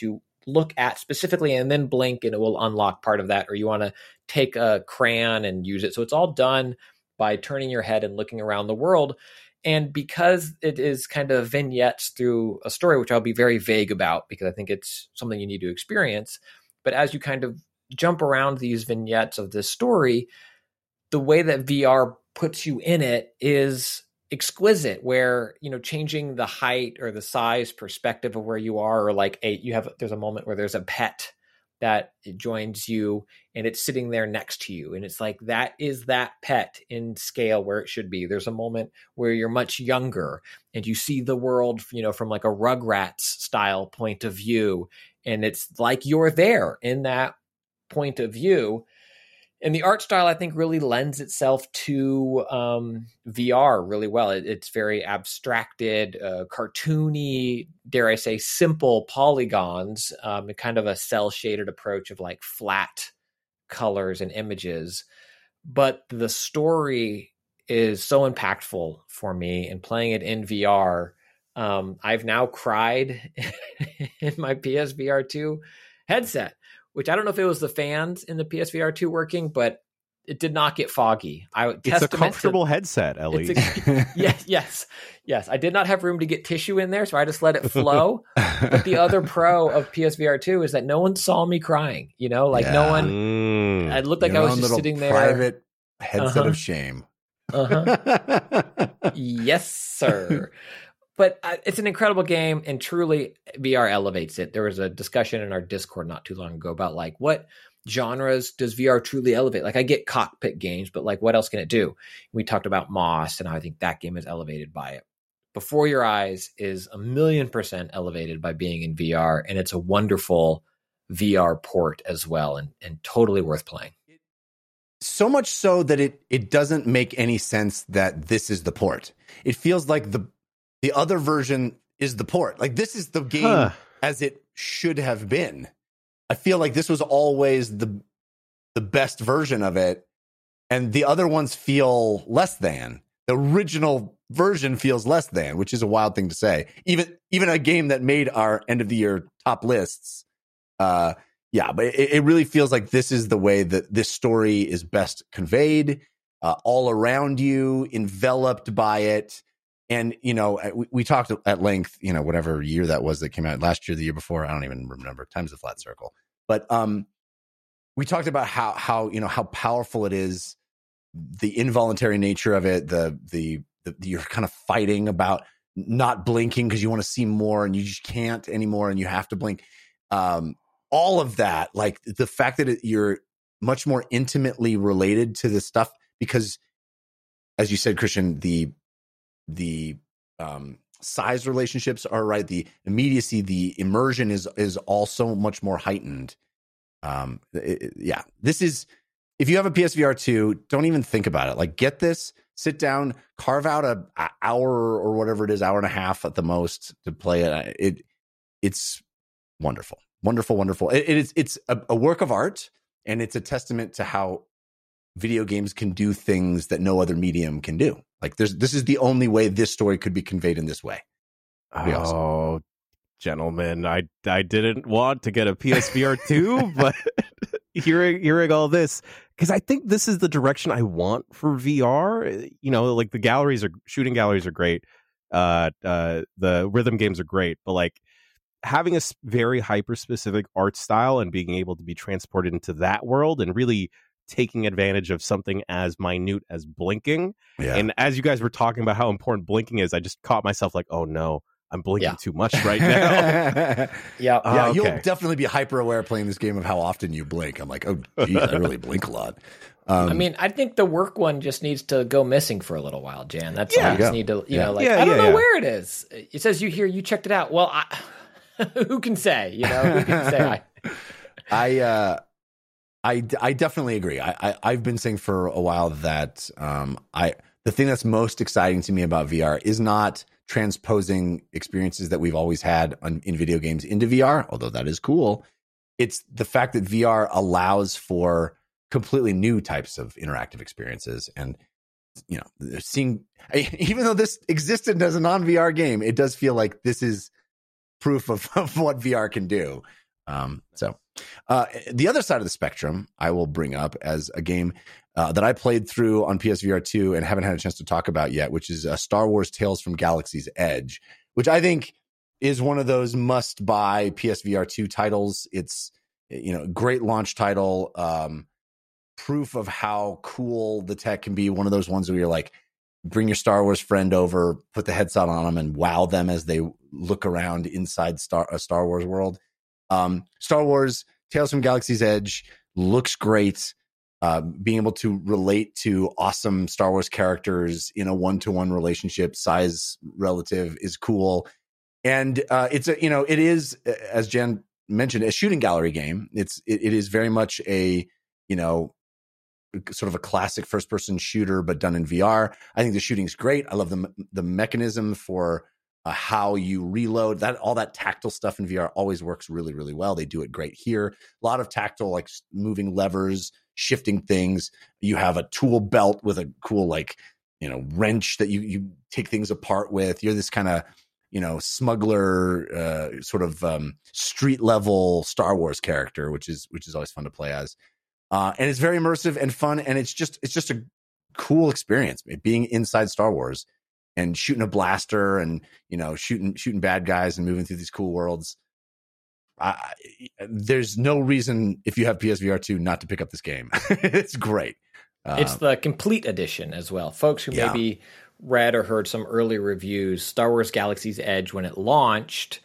look at specifically and then blink and it will unlock part of that, or you want to take a crayon and use it. So it's all done by turning your head and looking around the world. And because it is kind of vignettes through a story, which I'll be very vague about because I think it's something you need to experience. But as you kind of jump around these vignettes of this story, the way that V R puts you in it is exquisite, where, you know, changing the height or the size perspective of where you are, or like a, you have, there's a moment where there's a pet that joins you and it's sitting there next to you. And it's like, that is that pet in scale where it should be. There's a moment where you're much younger and you see the world, you know, from like a Rugrats style point of view. And it's like you're there in that point of view. And the art style, I think, really lends itself to um, V R really well. It, it's very abstracted, uh, cartoony, dare I say, simple polygons, um, kind of a cel-shaded approach of like flat colors and images. But the story is so impactful for me, and playing it in V R, um, I've now cried in my P S V R two headset, which I don't know if it was the fans in the P S V R two working, but it did not get foggy. I It's a comfortable to, headset, at least. A, yes, yes, yes. I did not have room to get tissue in there, so I just let it flow. But the other pro of P S V R two is that no one saw me crying. You know, like yeah. no one. Mm. I looked like Your I was just sitting there. Private headset uh-huh. of shame. Uh-huh. Yes, sir. But uh, it's an incredible game, and truly V R elevates it. There was a discussion in our Discord not too long ago about like, what genres does V R truly elevate? Like, I get cockpit games, but like, what else can it do? We talked about Moss, and I think that game is elevated by it. Before Your Eyes is a million percent elevated by being in V R, and it's a wonderful V R port as well, and, and totally worth playing. So much so that it it doesn't make any sense that this is the port. It feels like the The other version is the port. Like, this is the game huh. as it should have been. I feel like this was always the the best version of it, and the other ones feel less than. The original version feels less than, which is a wild thing to say. Even even a game that made our end of the year top lists. Uh, yeah, but it, it really feels like this is the way that this story is best conveyed, uh, all around you, enveloped by it. And, you know, we, we talked at length, you know, whatever year that was that came out last year, the year before, I don't even remember. Time's a flat circle. But um, we talked about how, how, you know, how powerful it is, the involuntary nature of it, the, the, the you're kind of fighting about not blinking because you want to see more and you just can't anymore and you have to blink. Um, all of that, like the fact that it, you're much more intimately related to this stuff because, as you said, Christian, the, the um, size relationships are right. The immediacy, the immersion is is also much more heightened. Um, it, it, yeah, this is, if you have a P S V R two, don't even think about it. Like, get this, sit down, carve out a, a hour or whatever it is, hour and a half at the most to play it. It it's wonderful, wonderful, wonderful. It, it is it's a, a work of art, and it's a testament to how video games can do things that no other medium can do. Like, there's, this is the only way this story could be conveyed in this way. Oh, awesome. Gentlemen, I I didn't want to get a P S V R two, but hearing hearing all this, because I think this is the direction I want for V R. You know, like the galleries are shooting galleries are great, uh, uh, the rhythm games are great, but like having a very hyper specific art style and being able to be transported into that world and really taking advantage of something as minute as blinking. Yeah. And as you guys were talking about how important blinking is, I just caught myself like, oh no, I'm blinking yeah. too much right now. yeah. Yeah. Oh, okay. You'll definitely be hyper aware playing this game of how often you blink. I'm like, oh geez, I really blink a lot. Um, I mean, I think the work one just needs to go missing for a little while, Jan. That's yeah. all you just need to, you yeah. know, like, yeah, I don't yeah, know yeah. where it is. It says you here, you checked it out. Well, I, who can say, you know, who can say I, I, uh, I, I definitely agree. I, I, I've been saying for a while that um, I the thing that's most exciting to me about V R is not transposing experiences that we've always had on, in video games into V R, although that is cool. It's the fact that V R allows for completely new types of interactive experiences. And, you know, seeing, even though this existed as a non-V R game, it does feel like this is proof of, of what V R can do. Um, so uh, the other side of the spectrum, I will bring up as a game uh, that I played through on P S V R two and haven't had a chance to talk about yet, which is uh, Star Wars Tales from Galaxy's Edge, which I think is one of those must-buy P S V R two titles. It's, you know, great launch title, um, proof of how cool the tech can be. One of those ones where you're like, bring your Star Wars friend over, put the headset on them, and wow them as they look around inside Star a Star Wars world. Um, Star Wars Tales from Galaxy's Edge looks great. Uh, being able to relate to awesome Star Wars characters in a one-to-one relationship, size relative, is cool. And uh, it's a, you know, it is, as Jen mentioned, a shooting gallery game. It's it, it is very much a, you know, sort of a classic first-person shooter, but done in V R. I think the shooting's great. I love the the mechanism for uh, how you reload. That all that tactile stuff in V R always works really, really well. They do it great here. A lot of tactile, like moving levers, shifting things. You have a tool belt with a cool, like, you know, wrench that you you take things apart with. You're this kind of, you know, smuggler, uh, sort of um, street level Star Wars character, which is which is always fun to play as. Uh, and it's very immersive and fun, and it's just it's just a cool experience being inside Star Wars and shooting a blaster and, you know, shooting shooting bad guys and moving through these cool worlds. I, there's no reason, if you have P S V R two, not to pick up this game. It's great. Uh, It's the complete edition as well. Folks who yeah. maybe read or heard some early reviews, Star Wars Galaxy's Edge, when it launched,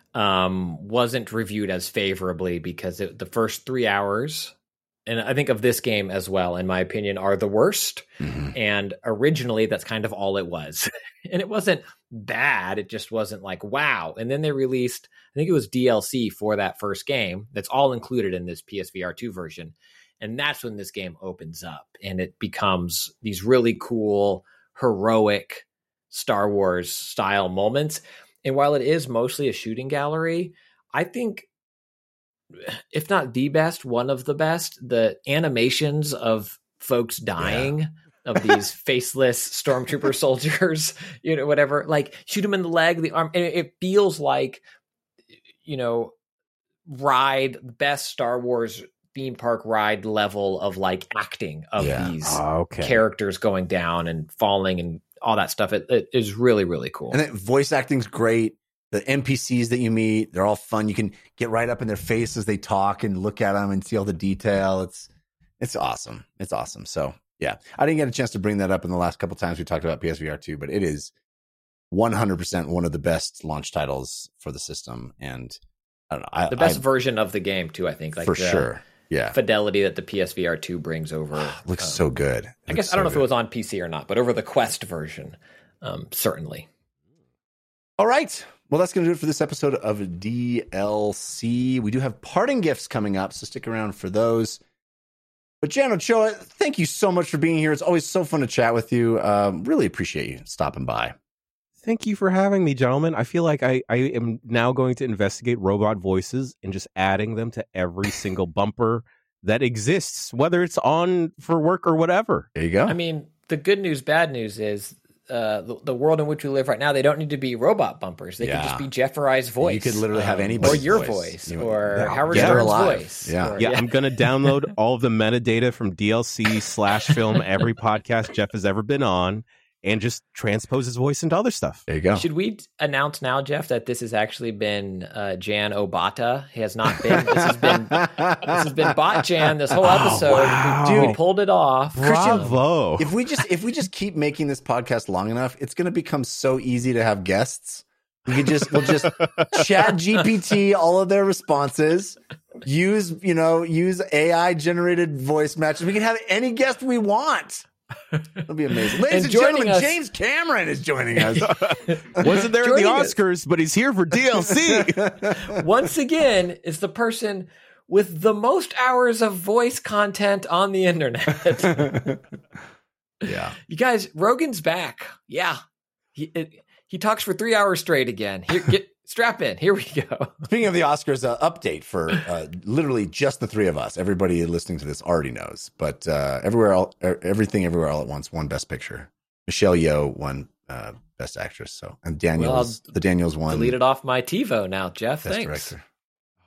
um, wasn't reviewed as favorably because it, the first three hours, and I think of this game as well, in my opinion, are the worst. mm-hmm. And originally, that's kind of all it was. And it wasn't bad. It just wasn't like, wow. And then they released, I think it was D L C for that first game. That's all included in this P S V R two version. And that's when this game opens up and it becomes these really cool, heroic Star Wars style moments. And while it is mostly a shooting gallery, I think, if not the best, one of the best, the animations of folks dying, yeah. of these faceless stormtrooper soldiers, you know, whatever, like shoot them in the leg, the arm. And it feels like, you know, ride best Star Wars theme park ride level of like acting of yeah. these oh, okay. characters going down and falling and all that stuff. It, it is really, really cool. And then voice acting's great. The N P Cs that you meet, they're all fun. You can get right up in their face as they talk and look at them and see all the detail. It's it's awesome. It's awesome. So yeah, I didn't get a chance to bring that up in the last couple times we talked about P S V R two, but it is one hundred percent one of the best launch titles for the system. And I don't know, I, the best I, version of the game too, I think. Like for the sure. Yeah. Fidelity that the P S V R two brings over. Looks um, so good. It I guess so I don't know good. if it was on P C or not, but over the Quest version, um, certainly. All right. Well, that's going to do it for this episode of D L C. We do have parting gifts coming up, so stick around for those. But Jan Ochoa, thank you so much for being here. It's always so fun to chat with you. Um, really appreciate you stopping by. Thank you for having me, gentlemen. I feel like I, I am now going to investigate robot voices and just adding them to every single bumper that exists, whether it's on for work or whatever. There you go. I mean, the good news, bad news is uh, the, the world in which we live right now, they don't need to be robot bumpers. They Yeah. can just be Jeff or I's voice. You could literally have um, anybody's or your voice. voice, You- or yeah. Howard Yeah. Stern's Alive. voice. Yeah. or- Yeah, I'm going to download all of the metadata from D L C slash film, every podcast Jeff has ever been on, and just transpose his voice into other stuff. There you go. Should we announce now, Jeff, that this has actually been uh, Jan Obata? He has not been. This has been. This has been Bot Jan. This whole episode, wow. we, we Dude. pulled it off. Bravo. if we just if we just keep making this podcast long enough, it's going to become so easy to have guests. We could just we'll just chat G P T all of their responses. Use you know use A I generated voice matches. We can have any guest we want. It'll be amazing. Ladies And and, joining gentlemen, us- James Cameron is joining us. Wasn't there at the Joining us- Oscars, but he's here for D L C. Once again, is the person with the most hours of voice content on the internet. Yeah. You guys, Rogan's back. Yeah, he it, he talks for three hours straight again. Here, get strap in. Here we go. Speaking of the Oscars, uh, update for uh, literally just the three of us. Everybody listening to this already knows, but uh, everywhere, all, everything, everywhere, all at once. Won Best Picture. Michelle Yeoh won uh, Best Actress. So and Daniels, Well, the Daniels won Deleted off my TiVo now, Jeff. Best Thanks. Director.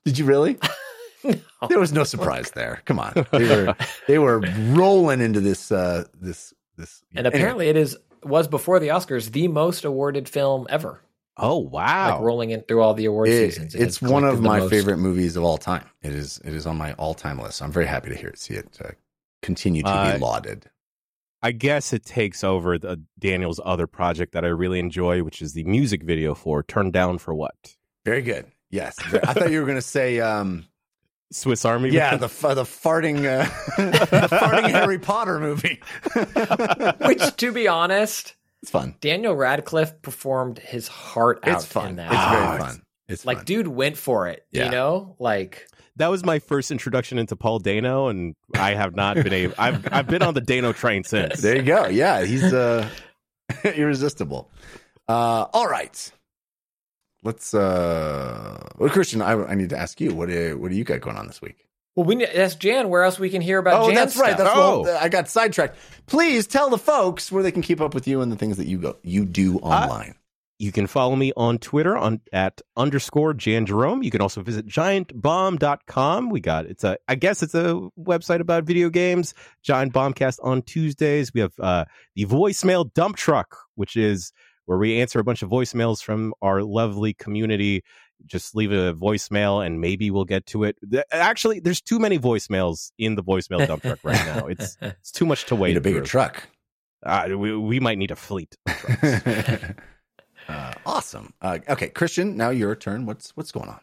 Did you really? No. There was no surprise there. Come on, they were they were rolling into this uh, this this. And apparently, it is was before the Oscars the most awarded film ever. Oh wow! Like rolling in through all the award It- seasons. It it's has one of collected the my most. favorite movies of all time. It is it is on my all time list. I'm very happy to hear it, see it uh, continue to Uh, be lauded. I guess it takes over the Daniel's other project that I really enjoy, which is the music video for "Turned Down for What." Very good. Yes, I thought you were going to say. Um, Swiss Army. Yeah, Man. the f- the farting uh, the farting Harry Potter movie. Which, to be honest, It's fun. Daniel Radcliffe performed his heart out It's fun. in It's that. very Ah, fun. It's Like, fun. dude went for it. Yeah. You know, like That was my first introduction into Paul Dano, and I have not been able. I've I've been on the Dano train since. There you go. Yeah, he's uh, irresistible. Uh, all right. Let's uh well, Christian, I, I need to ask you, what do, what do you got going on this week? well, we need, that's Jan. Where else we can hear about? Oh, Jan's that's right. stuff? That's Oh. well, I got sidetracked. Please tell the folks where they can keep up with you and the things that you go you do online. You can follow me on Twitter on at underscore Jan Jerome. You can also visit giant bomb dot com. We got it's a I guess it's a website about video games. Giant Bombcast on Tuesdays. We have uh, the voicemail dump truck, which is where we answer a bunch of voicemails from our lovely community. Just leave a voicemail and maybe we'll get to it. Th- Actually, there's too many voicemails in the voicemail dump truck right now. It's it's too much to wait. Need a bigger through. truck. Uh, we we might need a fleet. of trucks. uh, awesome. Uh, okay, Christian, now your turn. What's what's going on?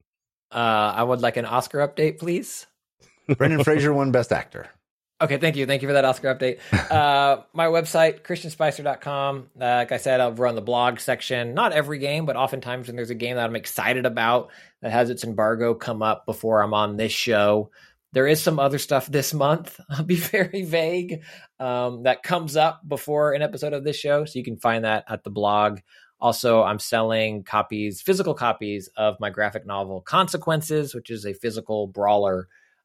Uh, I would like an Oscar update, please. Brendan Fraser won Best Actor. Okay, thank you. Thank you for that Oscar update. Uh, my website, christian spicer dot com. Uh, like I said, I'll run the blog section. Not every game, but oftentimes when there's a game that I'm excited about that has its embargo come up before I'm on this show. There is some other stuff this month. I'll be very vague. Um, that comes up before an episode of this show. So you can find that at the blog. Also, I'm selling copies, physical copies of my graphic novel Consequences, which is a physical brawler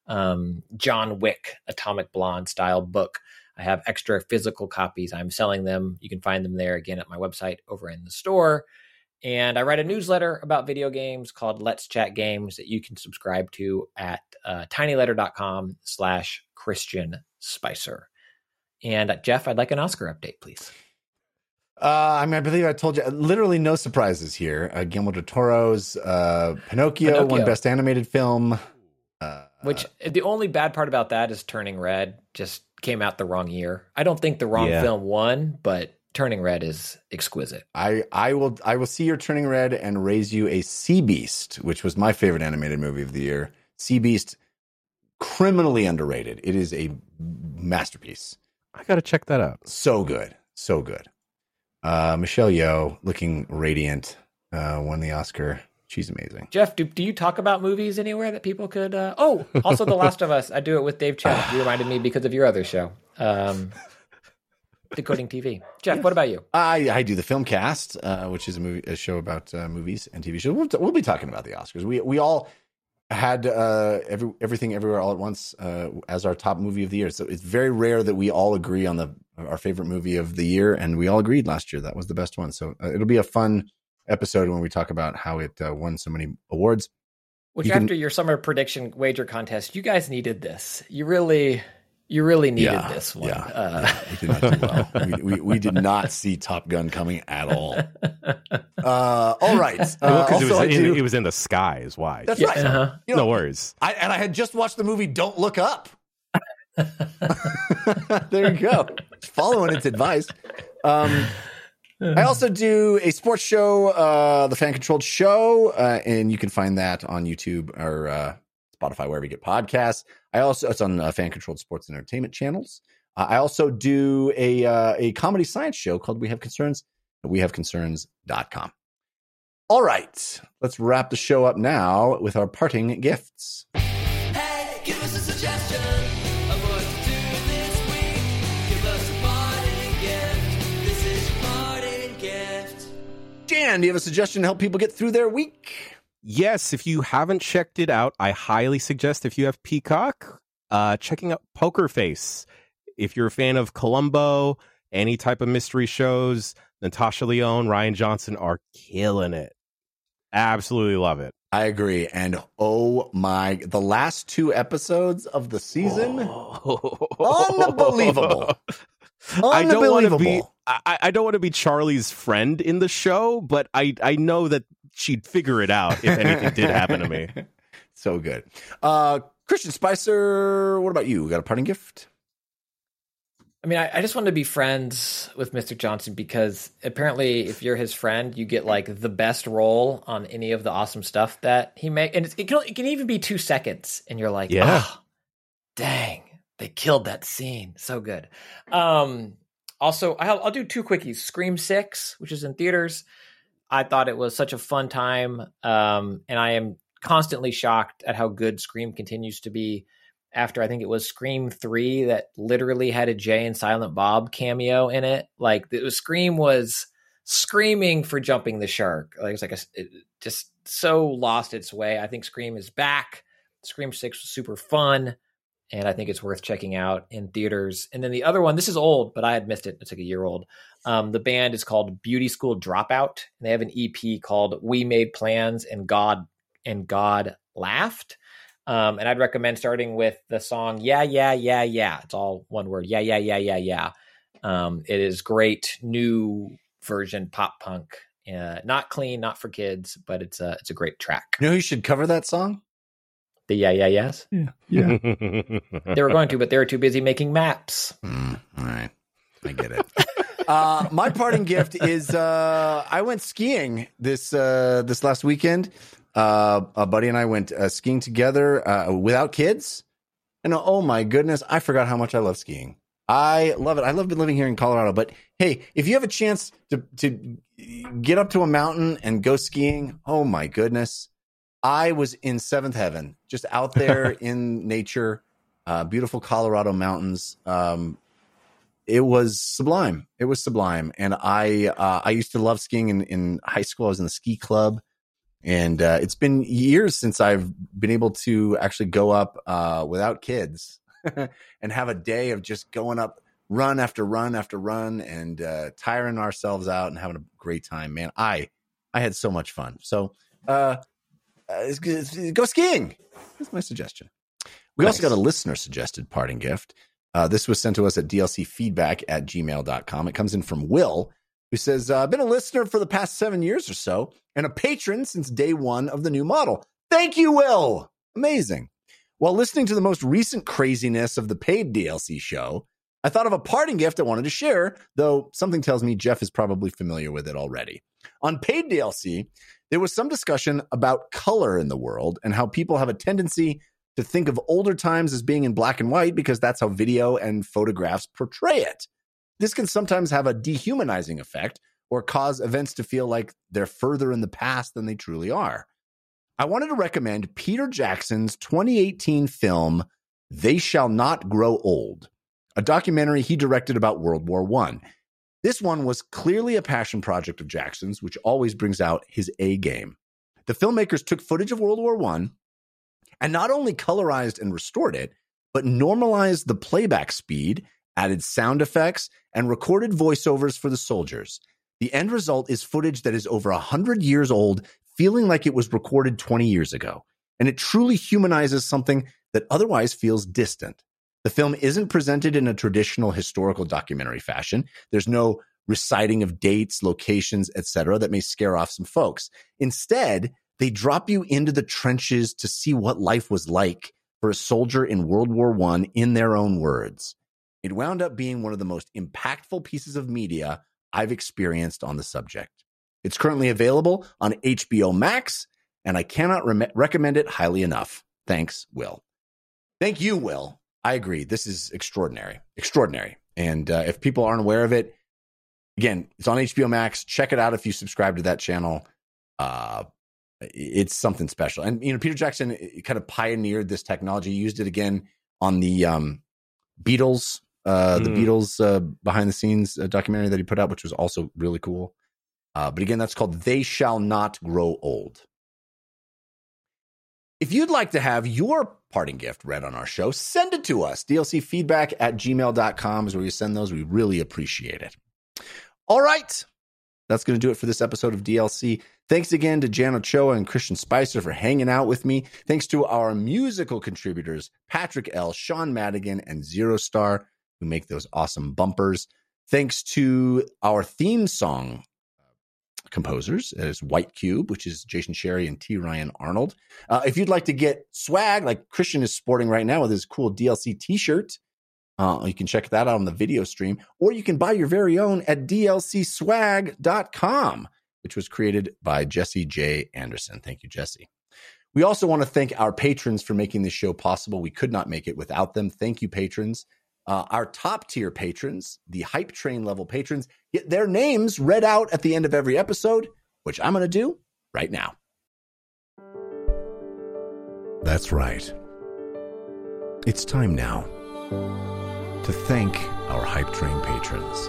um John Wick Atomic Blonde style book. I have extra physical copies. I'm selling them. You can find them there again at my website over in the store. And I write a newsletter about video games called Let's Chat Games that you can subscribe to at uh, tinyletter.com slash Christian Spicer. And uh, Jeff, I'd like an Oscar update, please. Uh, I mean, I believe I told you, literally no surprises here. Uh, Guillermo del Toro's uh, Pinocchio, Pinocchio. won Best Animated Film. Uh, Which the only bad part about that is Turning Red just came out the wrong year. I don't think the wrong Yeah. film won, but Turning Red is exquisite. I, I will I will see your Turning Red and raise you a Sea Beast, which was my favorite animated movie of the year. Sea Beast, criminally underrated. It is a masterpiece. I gotta check that out. So good, so good. Uh, Michelle Yeoh, looking radiant, uh, won the Oscar. She's amazing. Jeff, do, do you talk about movies anywhere that people could? Uh... Oh, also The Last of Us. I do it with Dave Chen. You reminded me because of your other show, um, Decoding T V. Jeff, what about you? I, I do the Filmcast, uh, which is a movie, a show about uh, movies and T V shows. We'll, we'll be talking about the Oscars. We we all had uh, every everything everywhere all at once uh, as our top movie of the year. So it's very rare that we all agree on the our favorite movie of the year, and we all agreed last year that was the best one. So uh, it'll be a fun episode when we talk about how it uh, won so many awards. Which You can- after your summer prediction wager contest, you guys needed this. You really, you really needed Yeah, this one. yeah, Uh, yeah, we did not do well. we, we, we did not see Top Gun coming at all. Uh, all right. Uh, Well, because it, also, I was in- do- it was in the sky, is why. That's yeah, right. uh-huh. You know, No worries. I, and I had just watched the movie Don't Look Up. There you go. Following its advice. Um, I also do a sports show, uh, the Fan Controlled Show, uh, and you can find that on YouTube or uh, Spotify, wherever you get podcasts. I also it's on uh, Fan Controlled Sports and Entertainment channels. Uh, I also do a uh, a comedy science show called We Have Concerns at we have concerns dot com. All right, let's wrap the show up now with our parting gifts. Hey, give us a suggestion of what to do this week. Give us a parting gift. This is your parting gift. Jan, do you have a suggestion to help people get through their week? Yes, if you haven't checked it out, I highly suggest, if you have Peacock, uh, checking out Poker Face. If you're a fan of Columbo, any type of mystery shows, Natasha Lyonne, Ryan Johnson are killing it. Absolutely love it. I agree. And oh my, the last two episodes of the season, unbelievable. I don't want to be. Unbelievable. I, I don't want to be Charlie's friend in the show, but I I know that she'd figure it out if anything did happen to me. So good. Uh, Christian Spicer, what about you? We got a parting gift? I mean, I, I just wanted to be friends with Mister Johnson because apparently, if you're his friend, you get like the best role on any of the awesome stuff that he makes, and it's, it can it can even be two seconds, and you're like, Yeah. oh, dang, they killed that scene, so good. Um, also, I'll, I'll do two quickies. Scream Six, which is in theaters, I thought it was such a fun time, um, and I am constantly shocked at how good Scream continues to be. After I think it was Scream three that literally had a Jay and Silent Bob cameo in it. Like it was, Scream was screaming for jumping the shark. Like it's like a, it just so lost its way. I think Scream is back. Scream six was super fun, and I think it's worth checking out in theaters. And then the other one, this is old, but I had missed it. It's like a year old. Um, the band is called Beauty School Dropout, and they have an E P called We Made Plans and God and God Laughed. Um, and I'd recommend starting with the song Yeah, Yeah, Yeah, Yeah. It's all one word. Yeah, yeah, yeah, yeah, yeah. Um, it is great new version pop punk. Uh, not clean, not for kids, but it's a, it's a great track. You know who should cover that song? The Yeah, Yeah, Yes. Yeah. Yeah. They were going to, but they were too busy making maps. Mm, all right. I get it. uh, my parting gift is uh, I went skiing this uh, this last weekend. Uh, a buddy and I went uh, skiing together uh, without kids. And oh my goodness, I forgot how much I love skiing. I love it. I love living here in Colorado. But hey, if you have a chance to, to get up to a mountain and go skiing, oh my goodness. I was in seventh heaven, just out there in nature, uh, beautiful Colorado mountains. Um, it was sublime. It was sublime. And I uh, I used to love skiing in, in high school. I was in the ski club. And uh, it's been years since I've been able to actually go up uh, without kids and have a day of just going up run after run after run and uh, tiring ourselves out and having a great time. Man, I I had so much fun. So uh, uh, go skiing. That's my suggestion. We Nice. also got a listener suggested parting gift. Uh, this was sent to us at D L C feedback at gmail dot com. It comes in from Will, who says, uh, I've been a listener for the past seven years or so and a patron since day one of the new model. Thank you, Will. Amazing. While listening to the most recent craziness of the paid D L C show, I thought of a parting gift I wanted to share, though something tells me Jeff is probably familiar with it already. On paid D L C, there was some discussion about color in the world and how people have a tendency to think of older times as being in black and white because that's how video and photographs portray it. This can sometimes have a dehumanizing effect or cause events to feel like they're further in the past than they truly are. I wanted to recommend Peter Jackson's twenty eighteen film, They Shall Not Grow Old, a documentary he directed about World War One. This one was clearly a passion project of Jackson's, which always brings out his A game. The filmmakers took footage of World War One and not only colorized and restored it, but normalized the playback speed, added sound effects, and recorded voiceovers for the soldiers. The end result is footage that is over one hundred years old, feeling like it was recorded twenty years ago. And it truly humanizes something that otherwise feels distant. The film isn't presented in a traditional historical documentary fashion. There's no reciting of dates, locations, et cetera that may scare off some folks. Instead, they drop you into the trenches to see what life was like for a soldier in World War One in their own words. It wound up being one of the most impactful pieces of media I've experienced on the subject. It's currently available on H B O Max, and I cannot re- recommend it highly enough. Thanks, Will. Thank you, Will. I agree. This is extraordinary. Extraordinary. And uh, if people aren't aware of it, again, it's on H B O Max. Check it out if you subscribe to that channel. Uh, it's something special. And, you know, Peter Jackson kind of pioneered this technology. He used it again on the um, Beatles, uh, mm. the Beatles uh, behind the scenes uh, documentary that he put out, which was also really cool. Uh, but again, that's called They Shall Not Grow Old. If you'd like to have your parting gift read on our show, send it to us. D L C feedback at gmail dot com is where you send those. We really appreciate it. All right. That's going to do it for this episode of D L C. Thanks again to Jan Ochoa and Christian Spicer for hanging out with me. Thanks to our musical contributors, Patrick L., Sean Madigan, and Zero Star, who make those awesome bumpers. Thanks to our theme song composers, as White Cube, which is Jason Sherry and T. Ryan Arnold. Uh, if you'd like to get swag like Christian is sporting right now with his cool D L C t-shirt, uh, you can check that out on the video stream, or you can buy your very own at D L C swag dot com, which was created by Jesse J. Anderson. Thank you, Jesse. We also want to thank our patrons for making this show possible. We could not make it without them. Thank you, patrons. Uh, our top tier patrons, the Hype Train level patrons, get their names read out at the end of every episode, which I'm going to do right now. That's right. It's time now to thank our Hype Train patrons.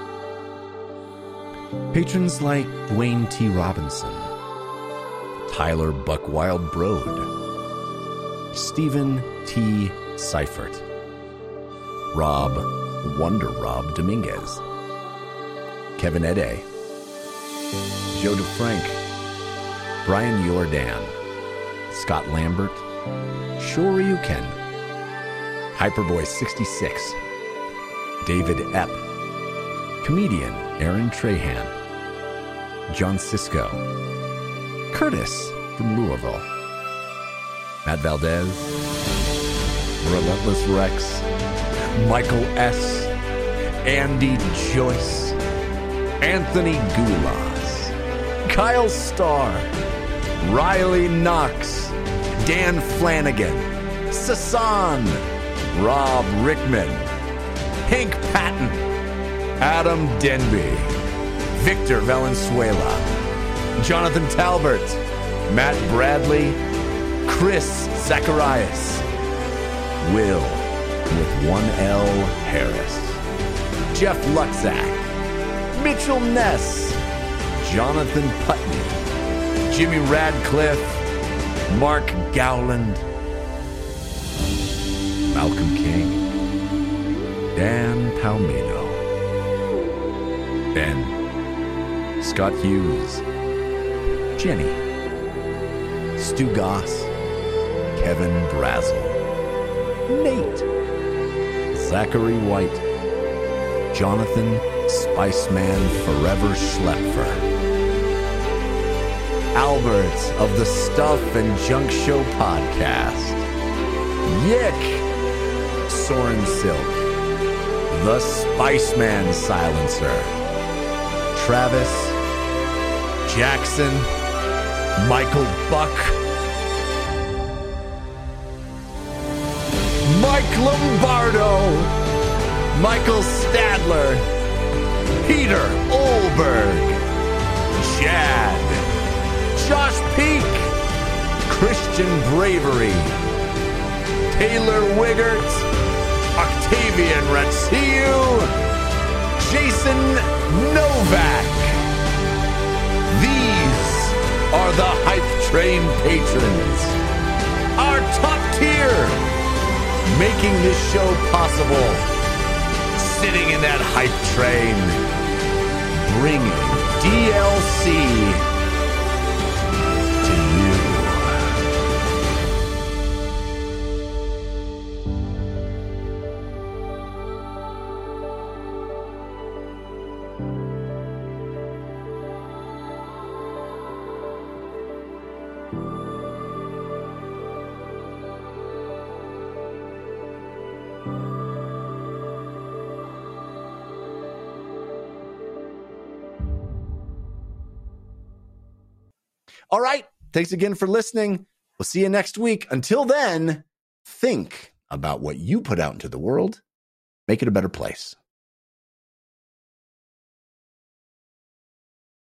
Patrons like Dwayne T. Robinson, Tyler Buckwild Broad, Stephen T. Seifert, Rob Wonder Rob Dominguez, Kevin Ede, Joe DeFrank, Brian Jordan, Scott Lambert, Shoryuken, Hyperboy sixty-six, David Epp, comedian Aaron Trahan, John Cisco, Curtis from Louisville, Matt Valdez, Relentless Rex, Michael S., Andy Joyce, Anthony Gulas, Kyle Starr, Riley Knox, Dan Flanagan, Sasan, Rob Rickman, Hank Patton, Adam Denby, Victor Valenzuela, Jonathan Talbert, Matt Bradley, Chris Zacharias, Will with one L Harris, Jeff Lutzak, Mitchell Ness, Jonathan Putney, Jimmy Radcliffe, Mark Gowland, Malcolm King, Dan Palmino, Ben, Scott Hughes, Jenny, Stu Goss, Kevin Brazel, Nate, Zachary White, Jonathan Spiceman Forever Schlepfer, Albert of the Stuff and Junk Show podcast, Yick, Soren Silk, The Spiceman Silencer, Travis, Jackson, Michael Buck, Mike Lombardo, Michael Stadler, Peter Olberg, Chad, Josh Peak, Christian Bravery, Taylor Wiggert, Octavian Ratsiu, Jason Novak. These are the Hype Train patrons. Our top tier, making this show possible. Sitting in that Hype Train, bringing D L C All right. Thanks again for listening. We'll see you next week. Until then, think about what you put out into the world. Make it a better place.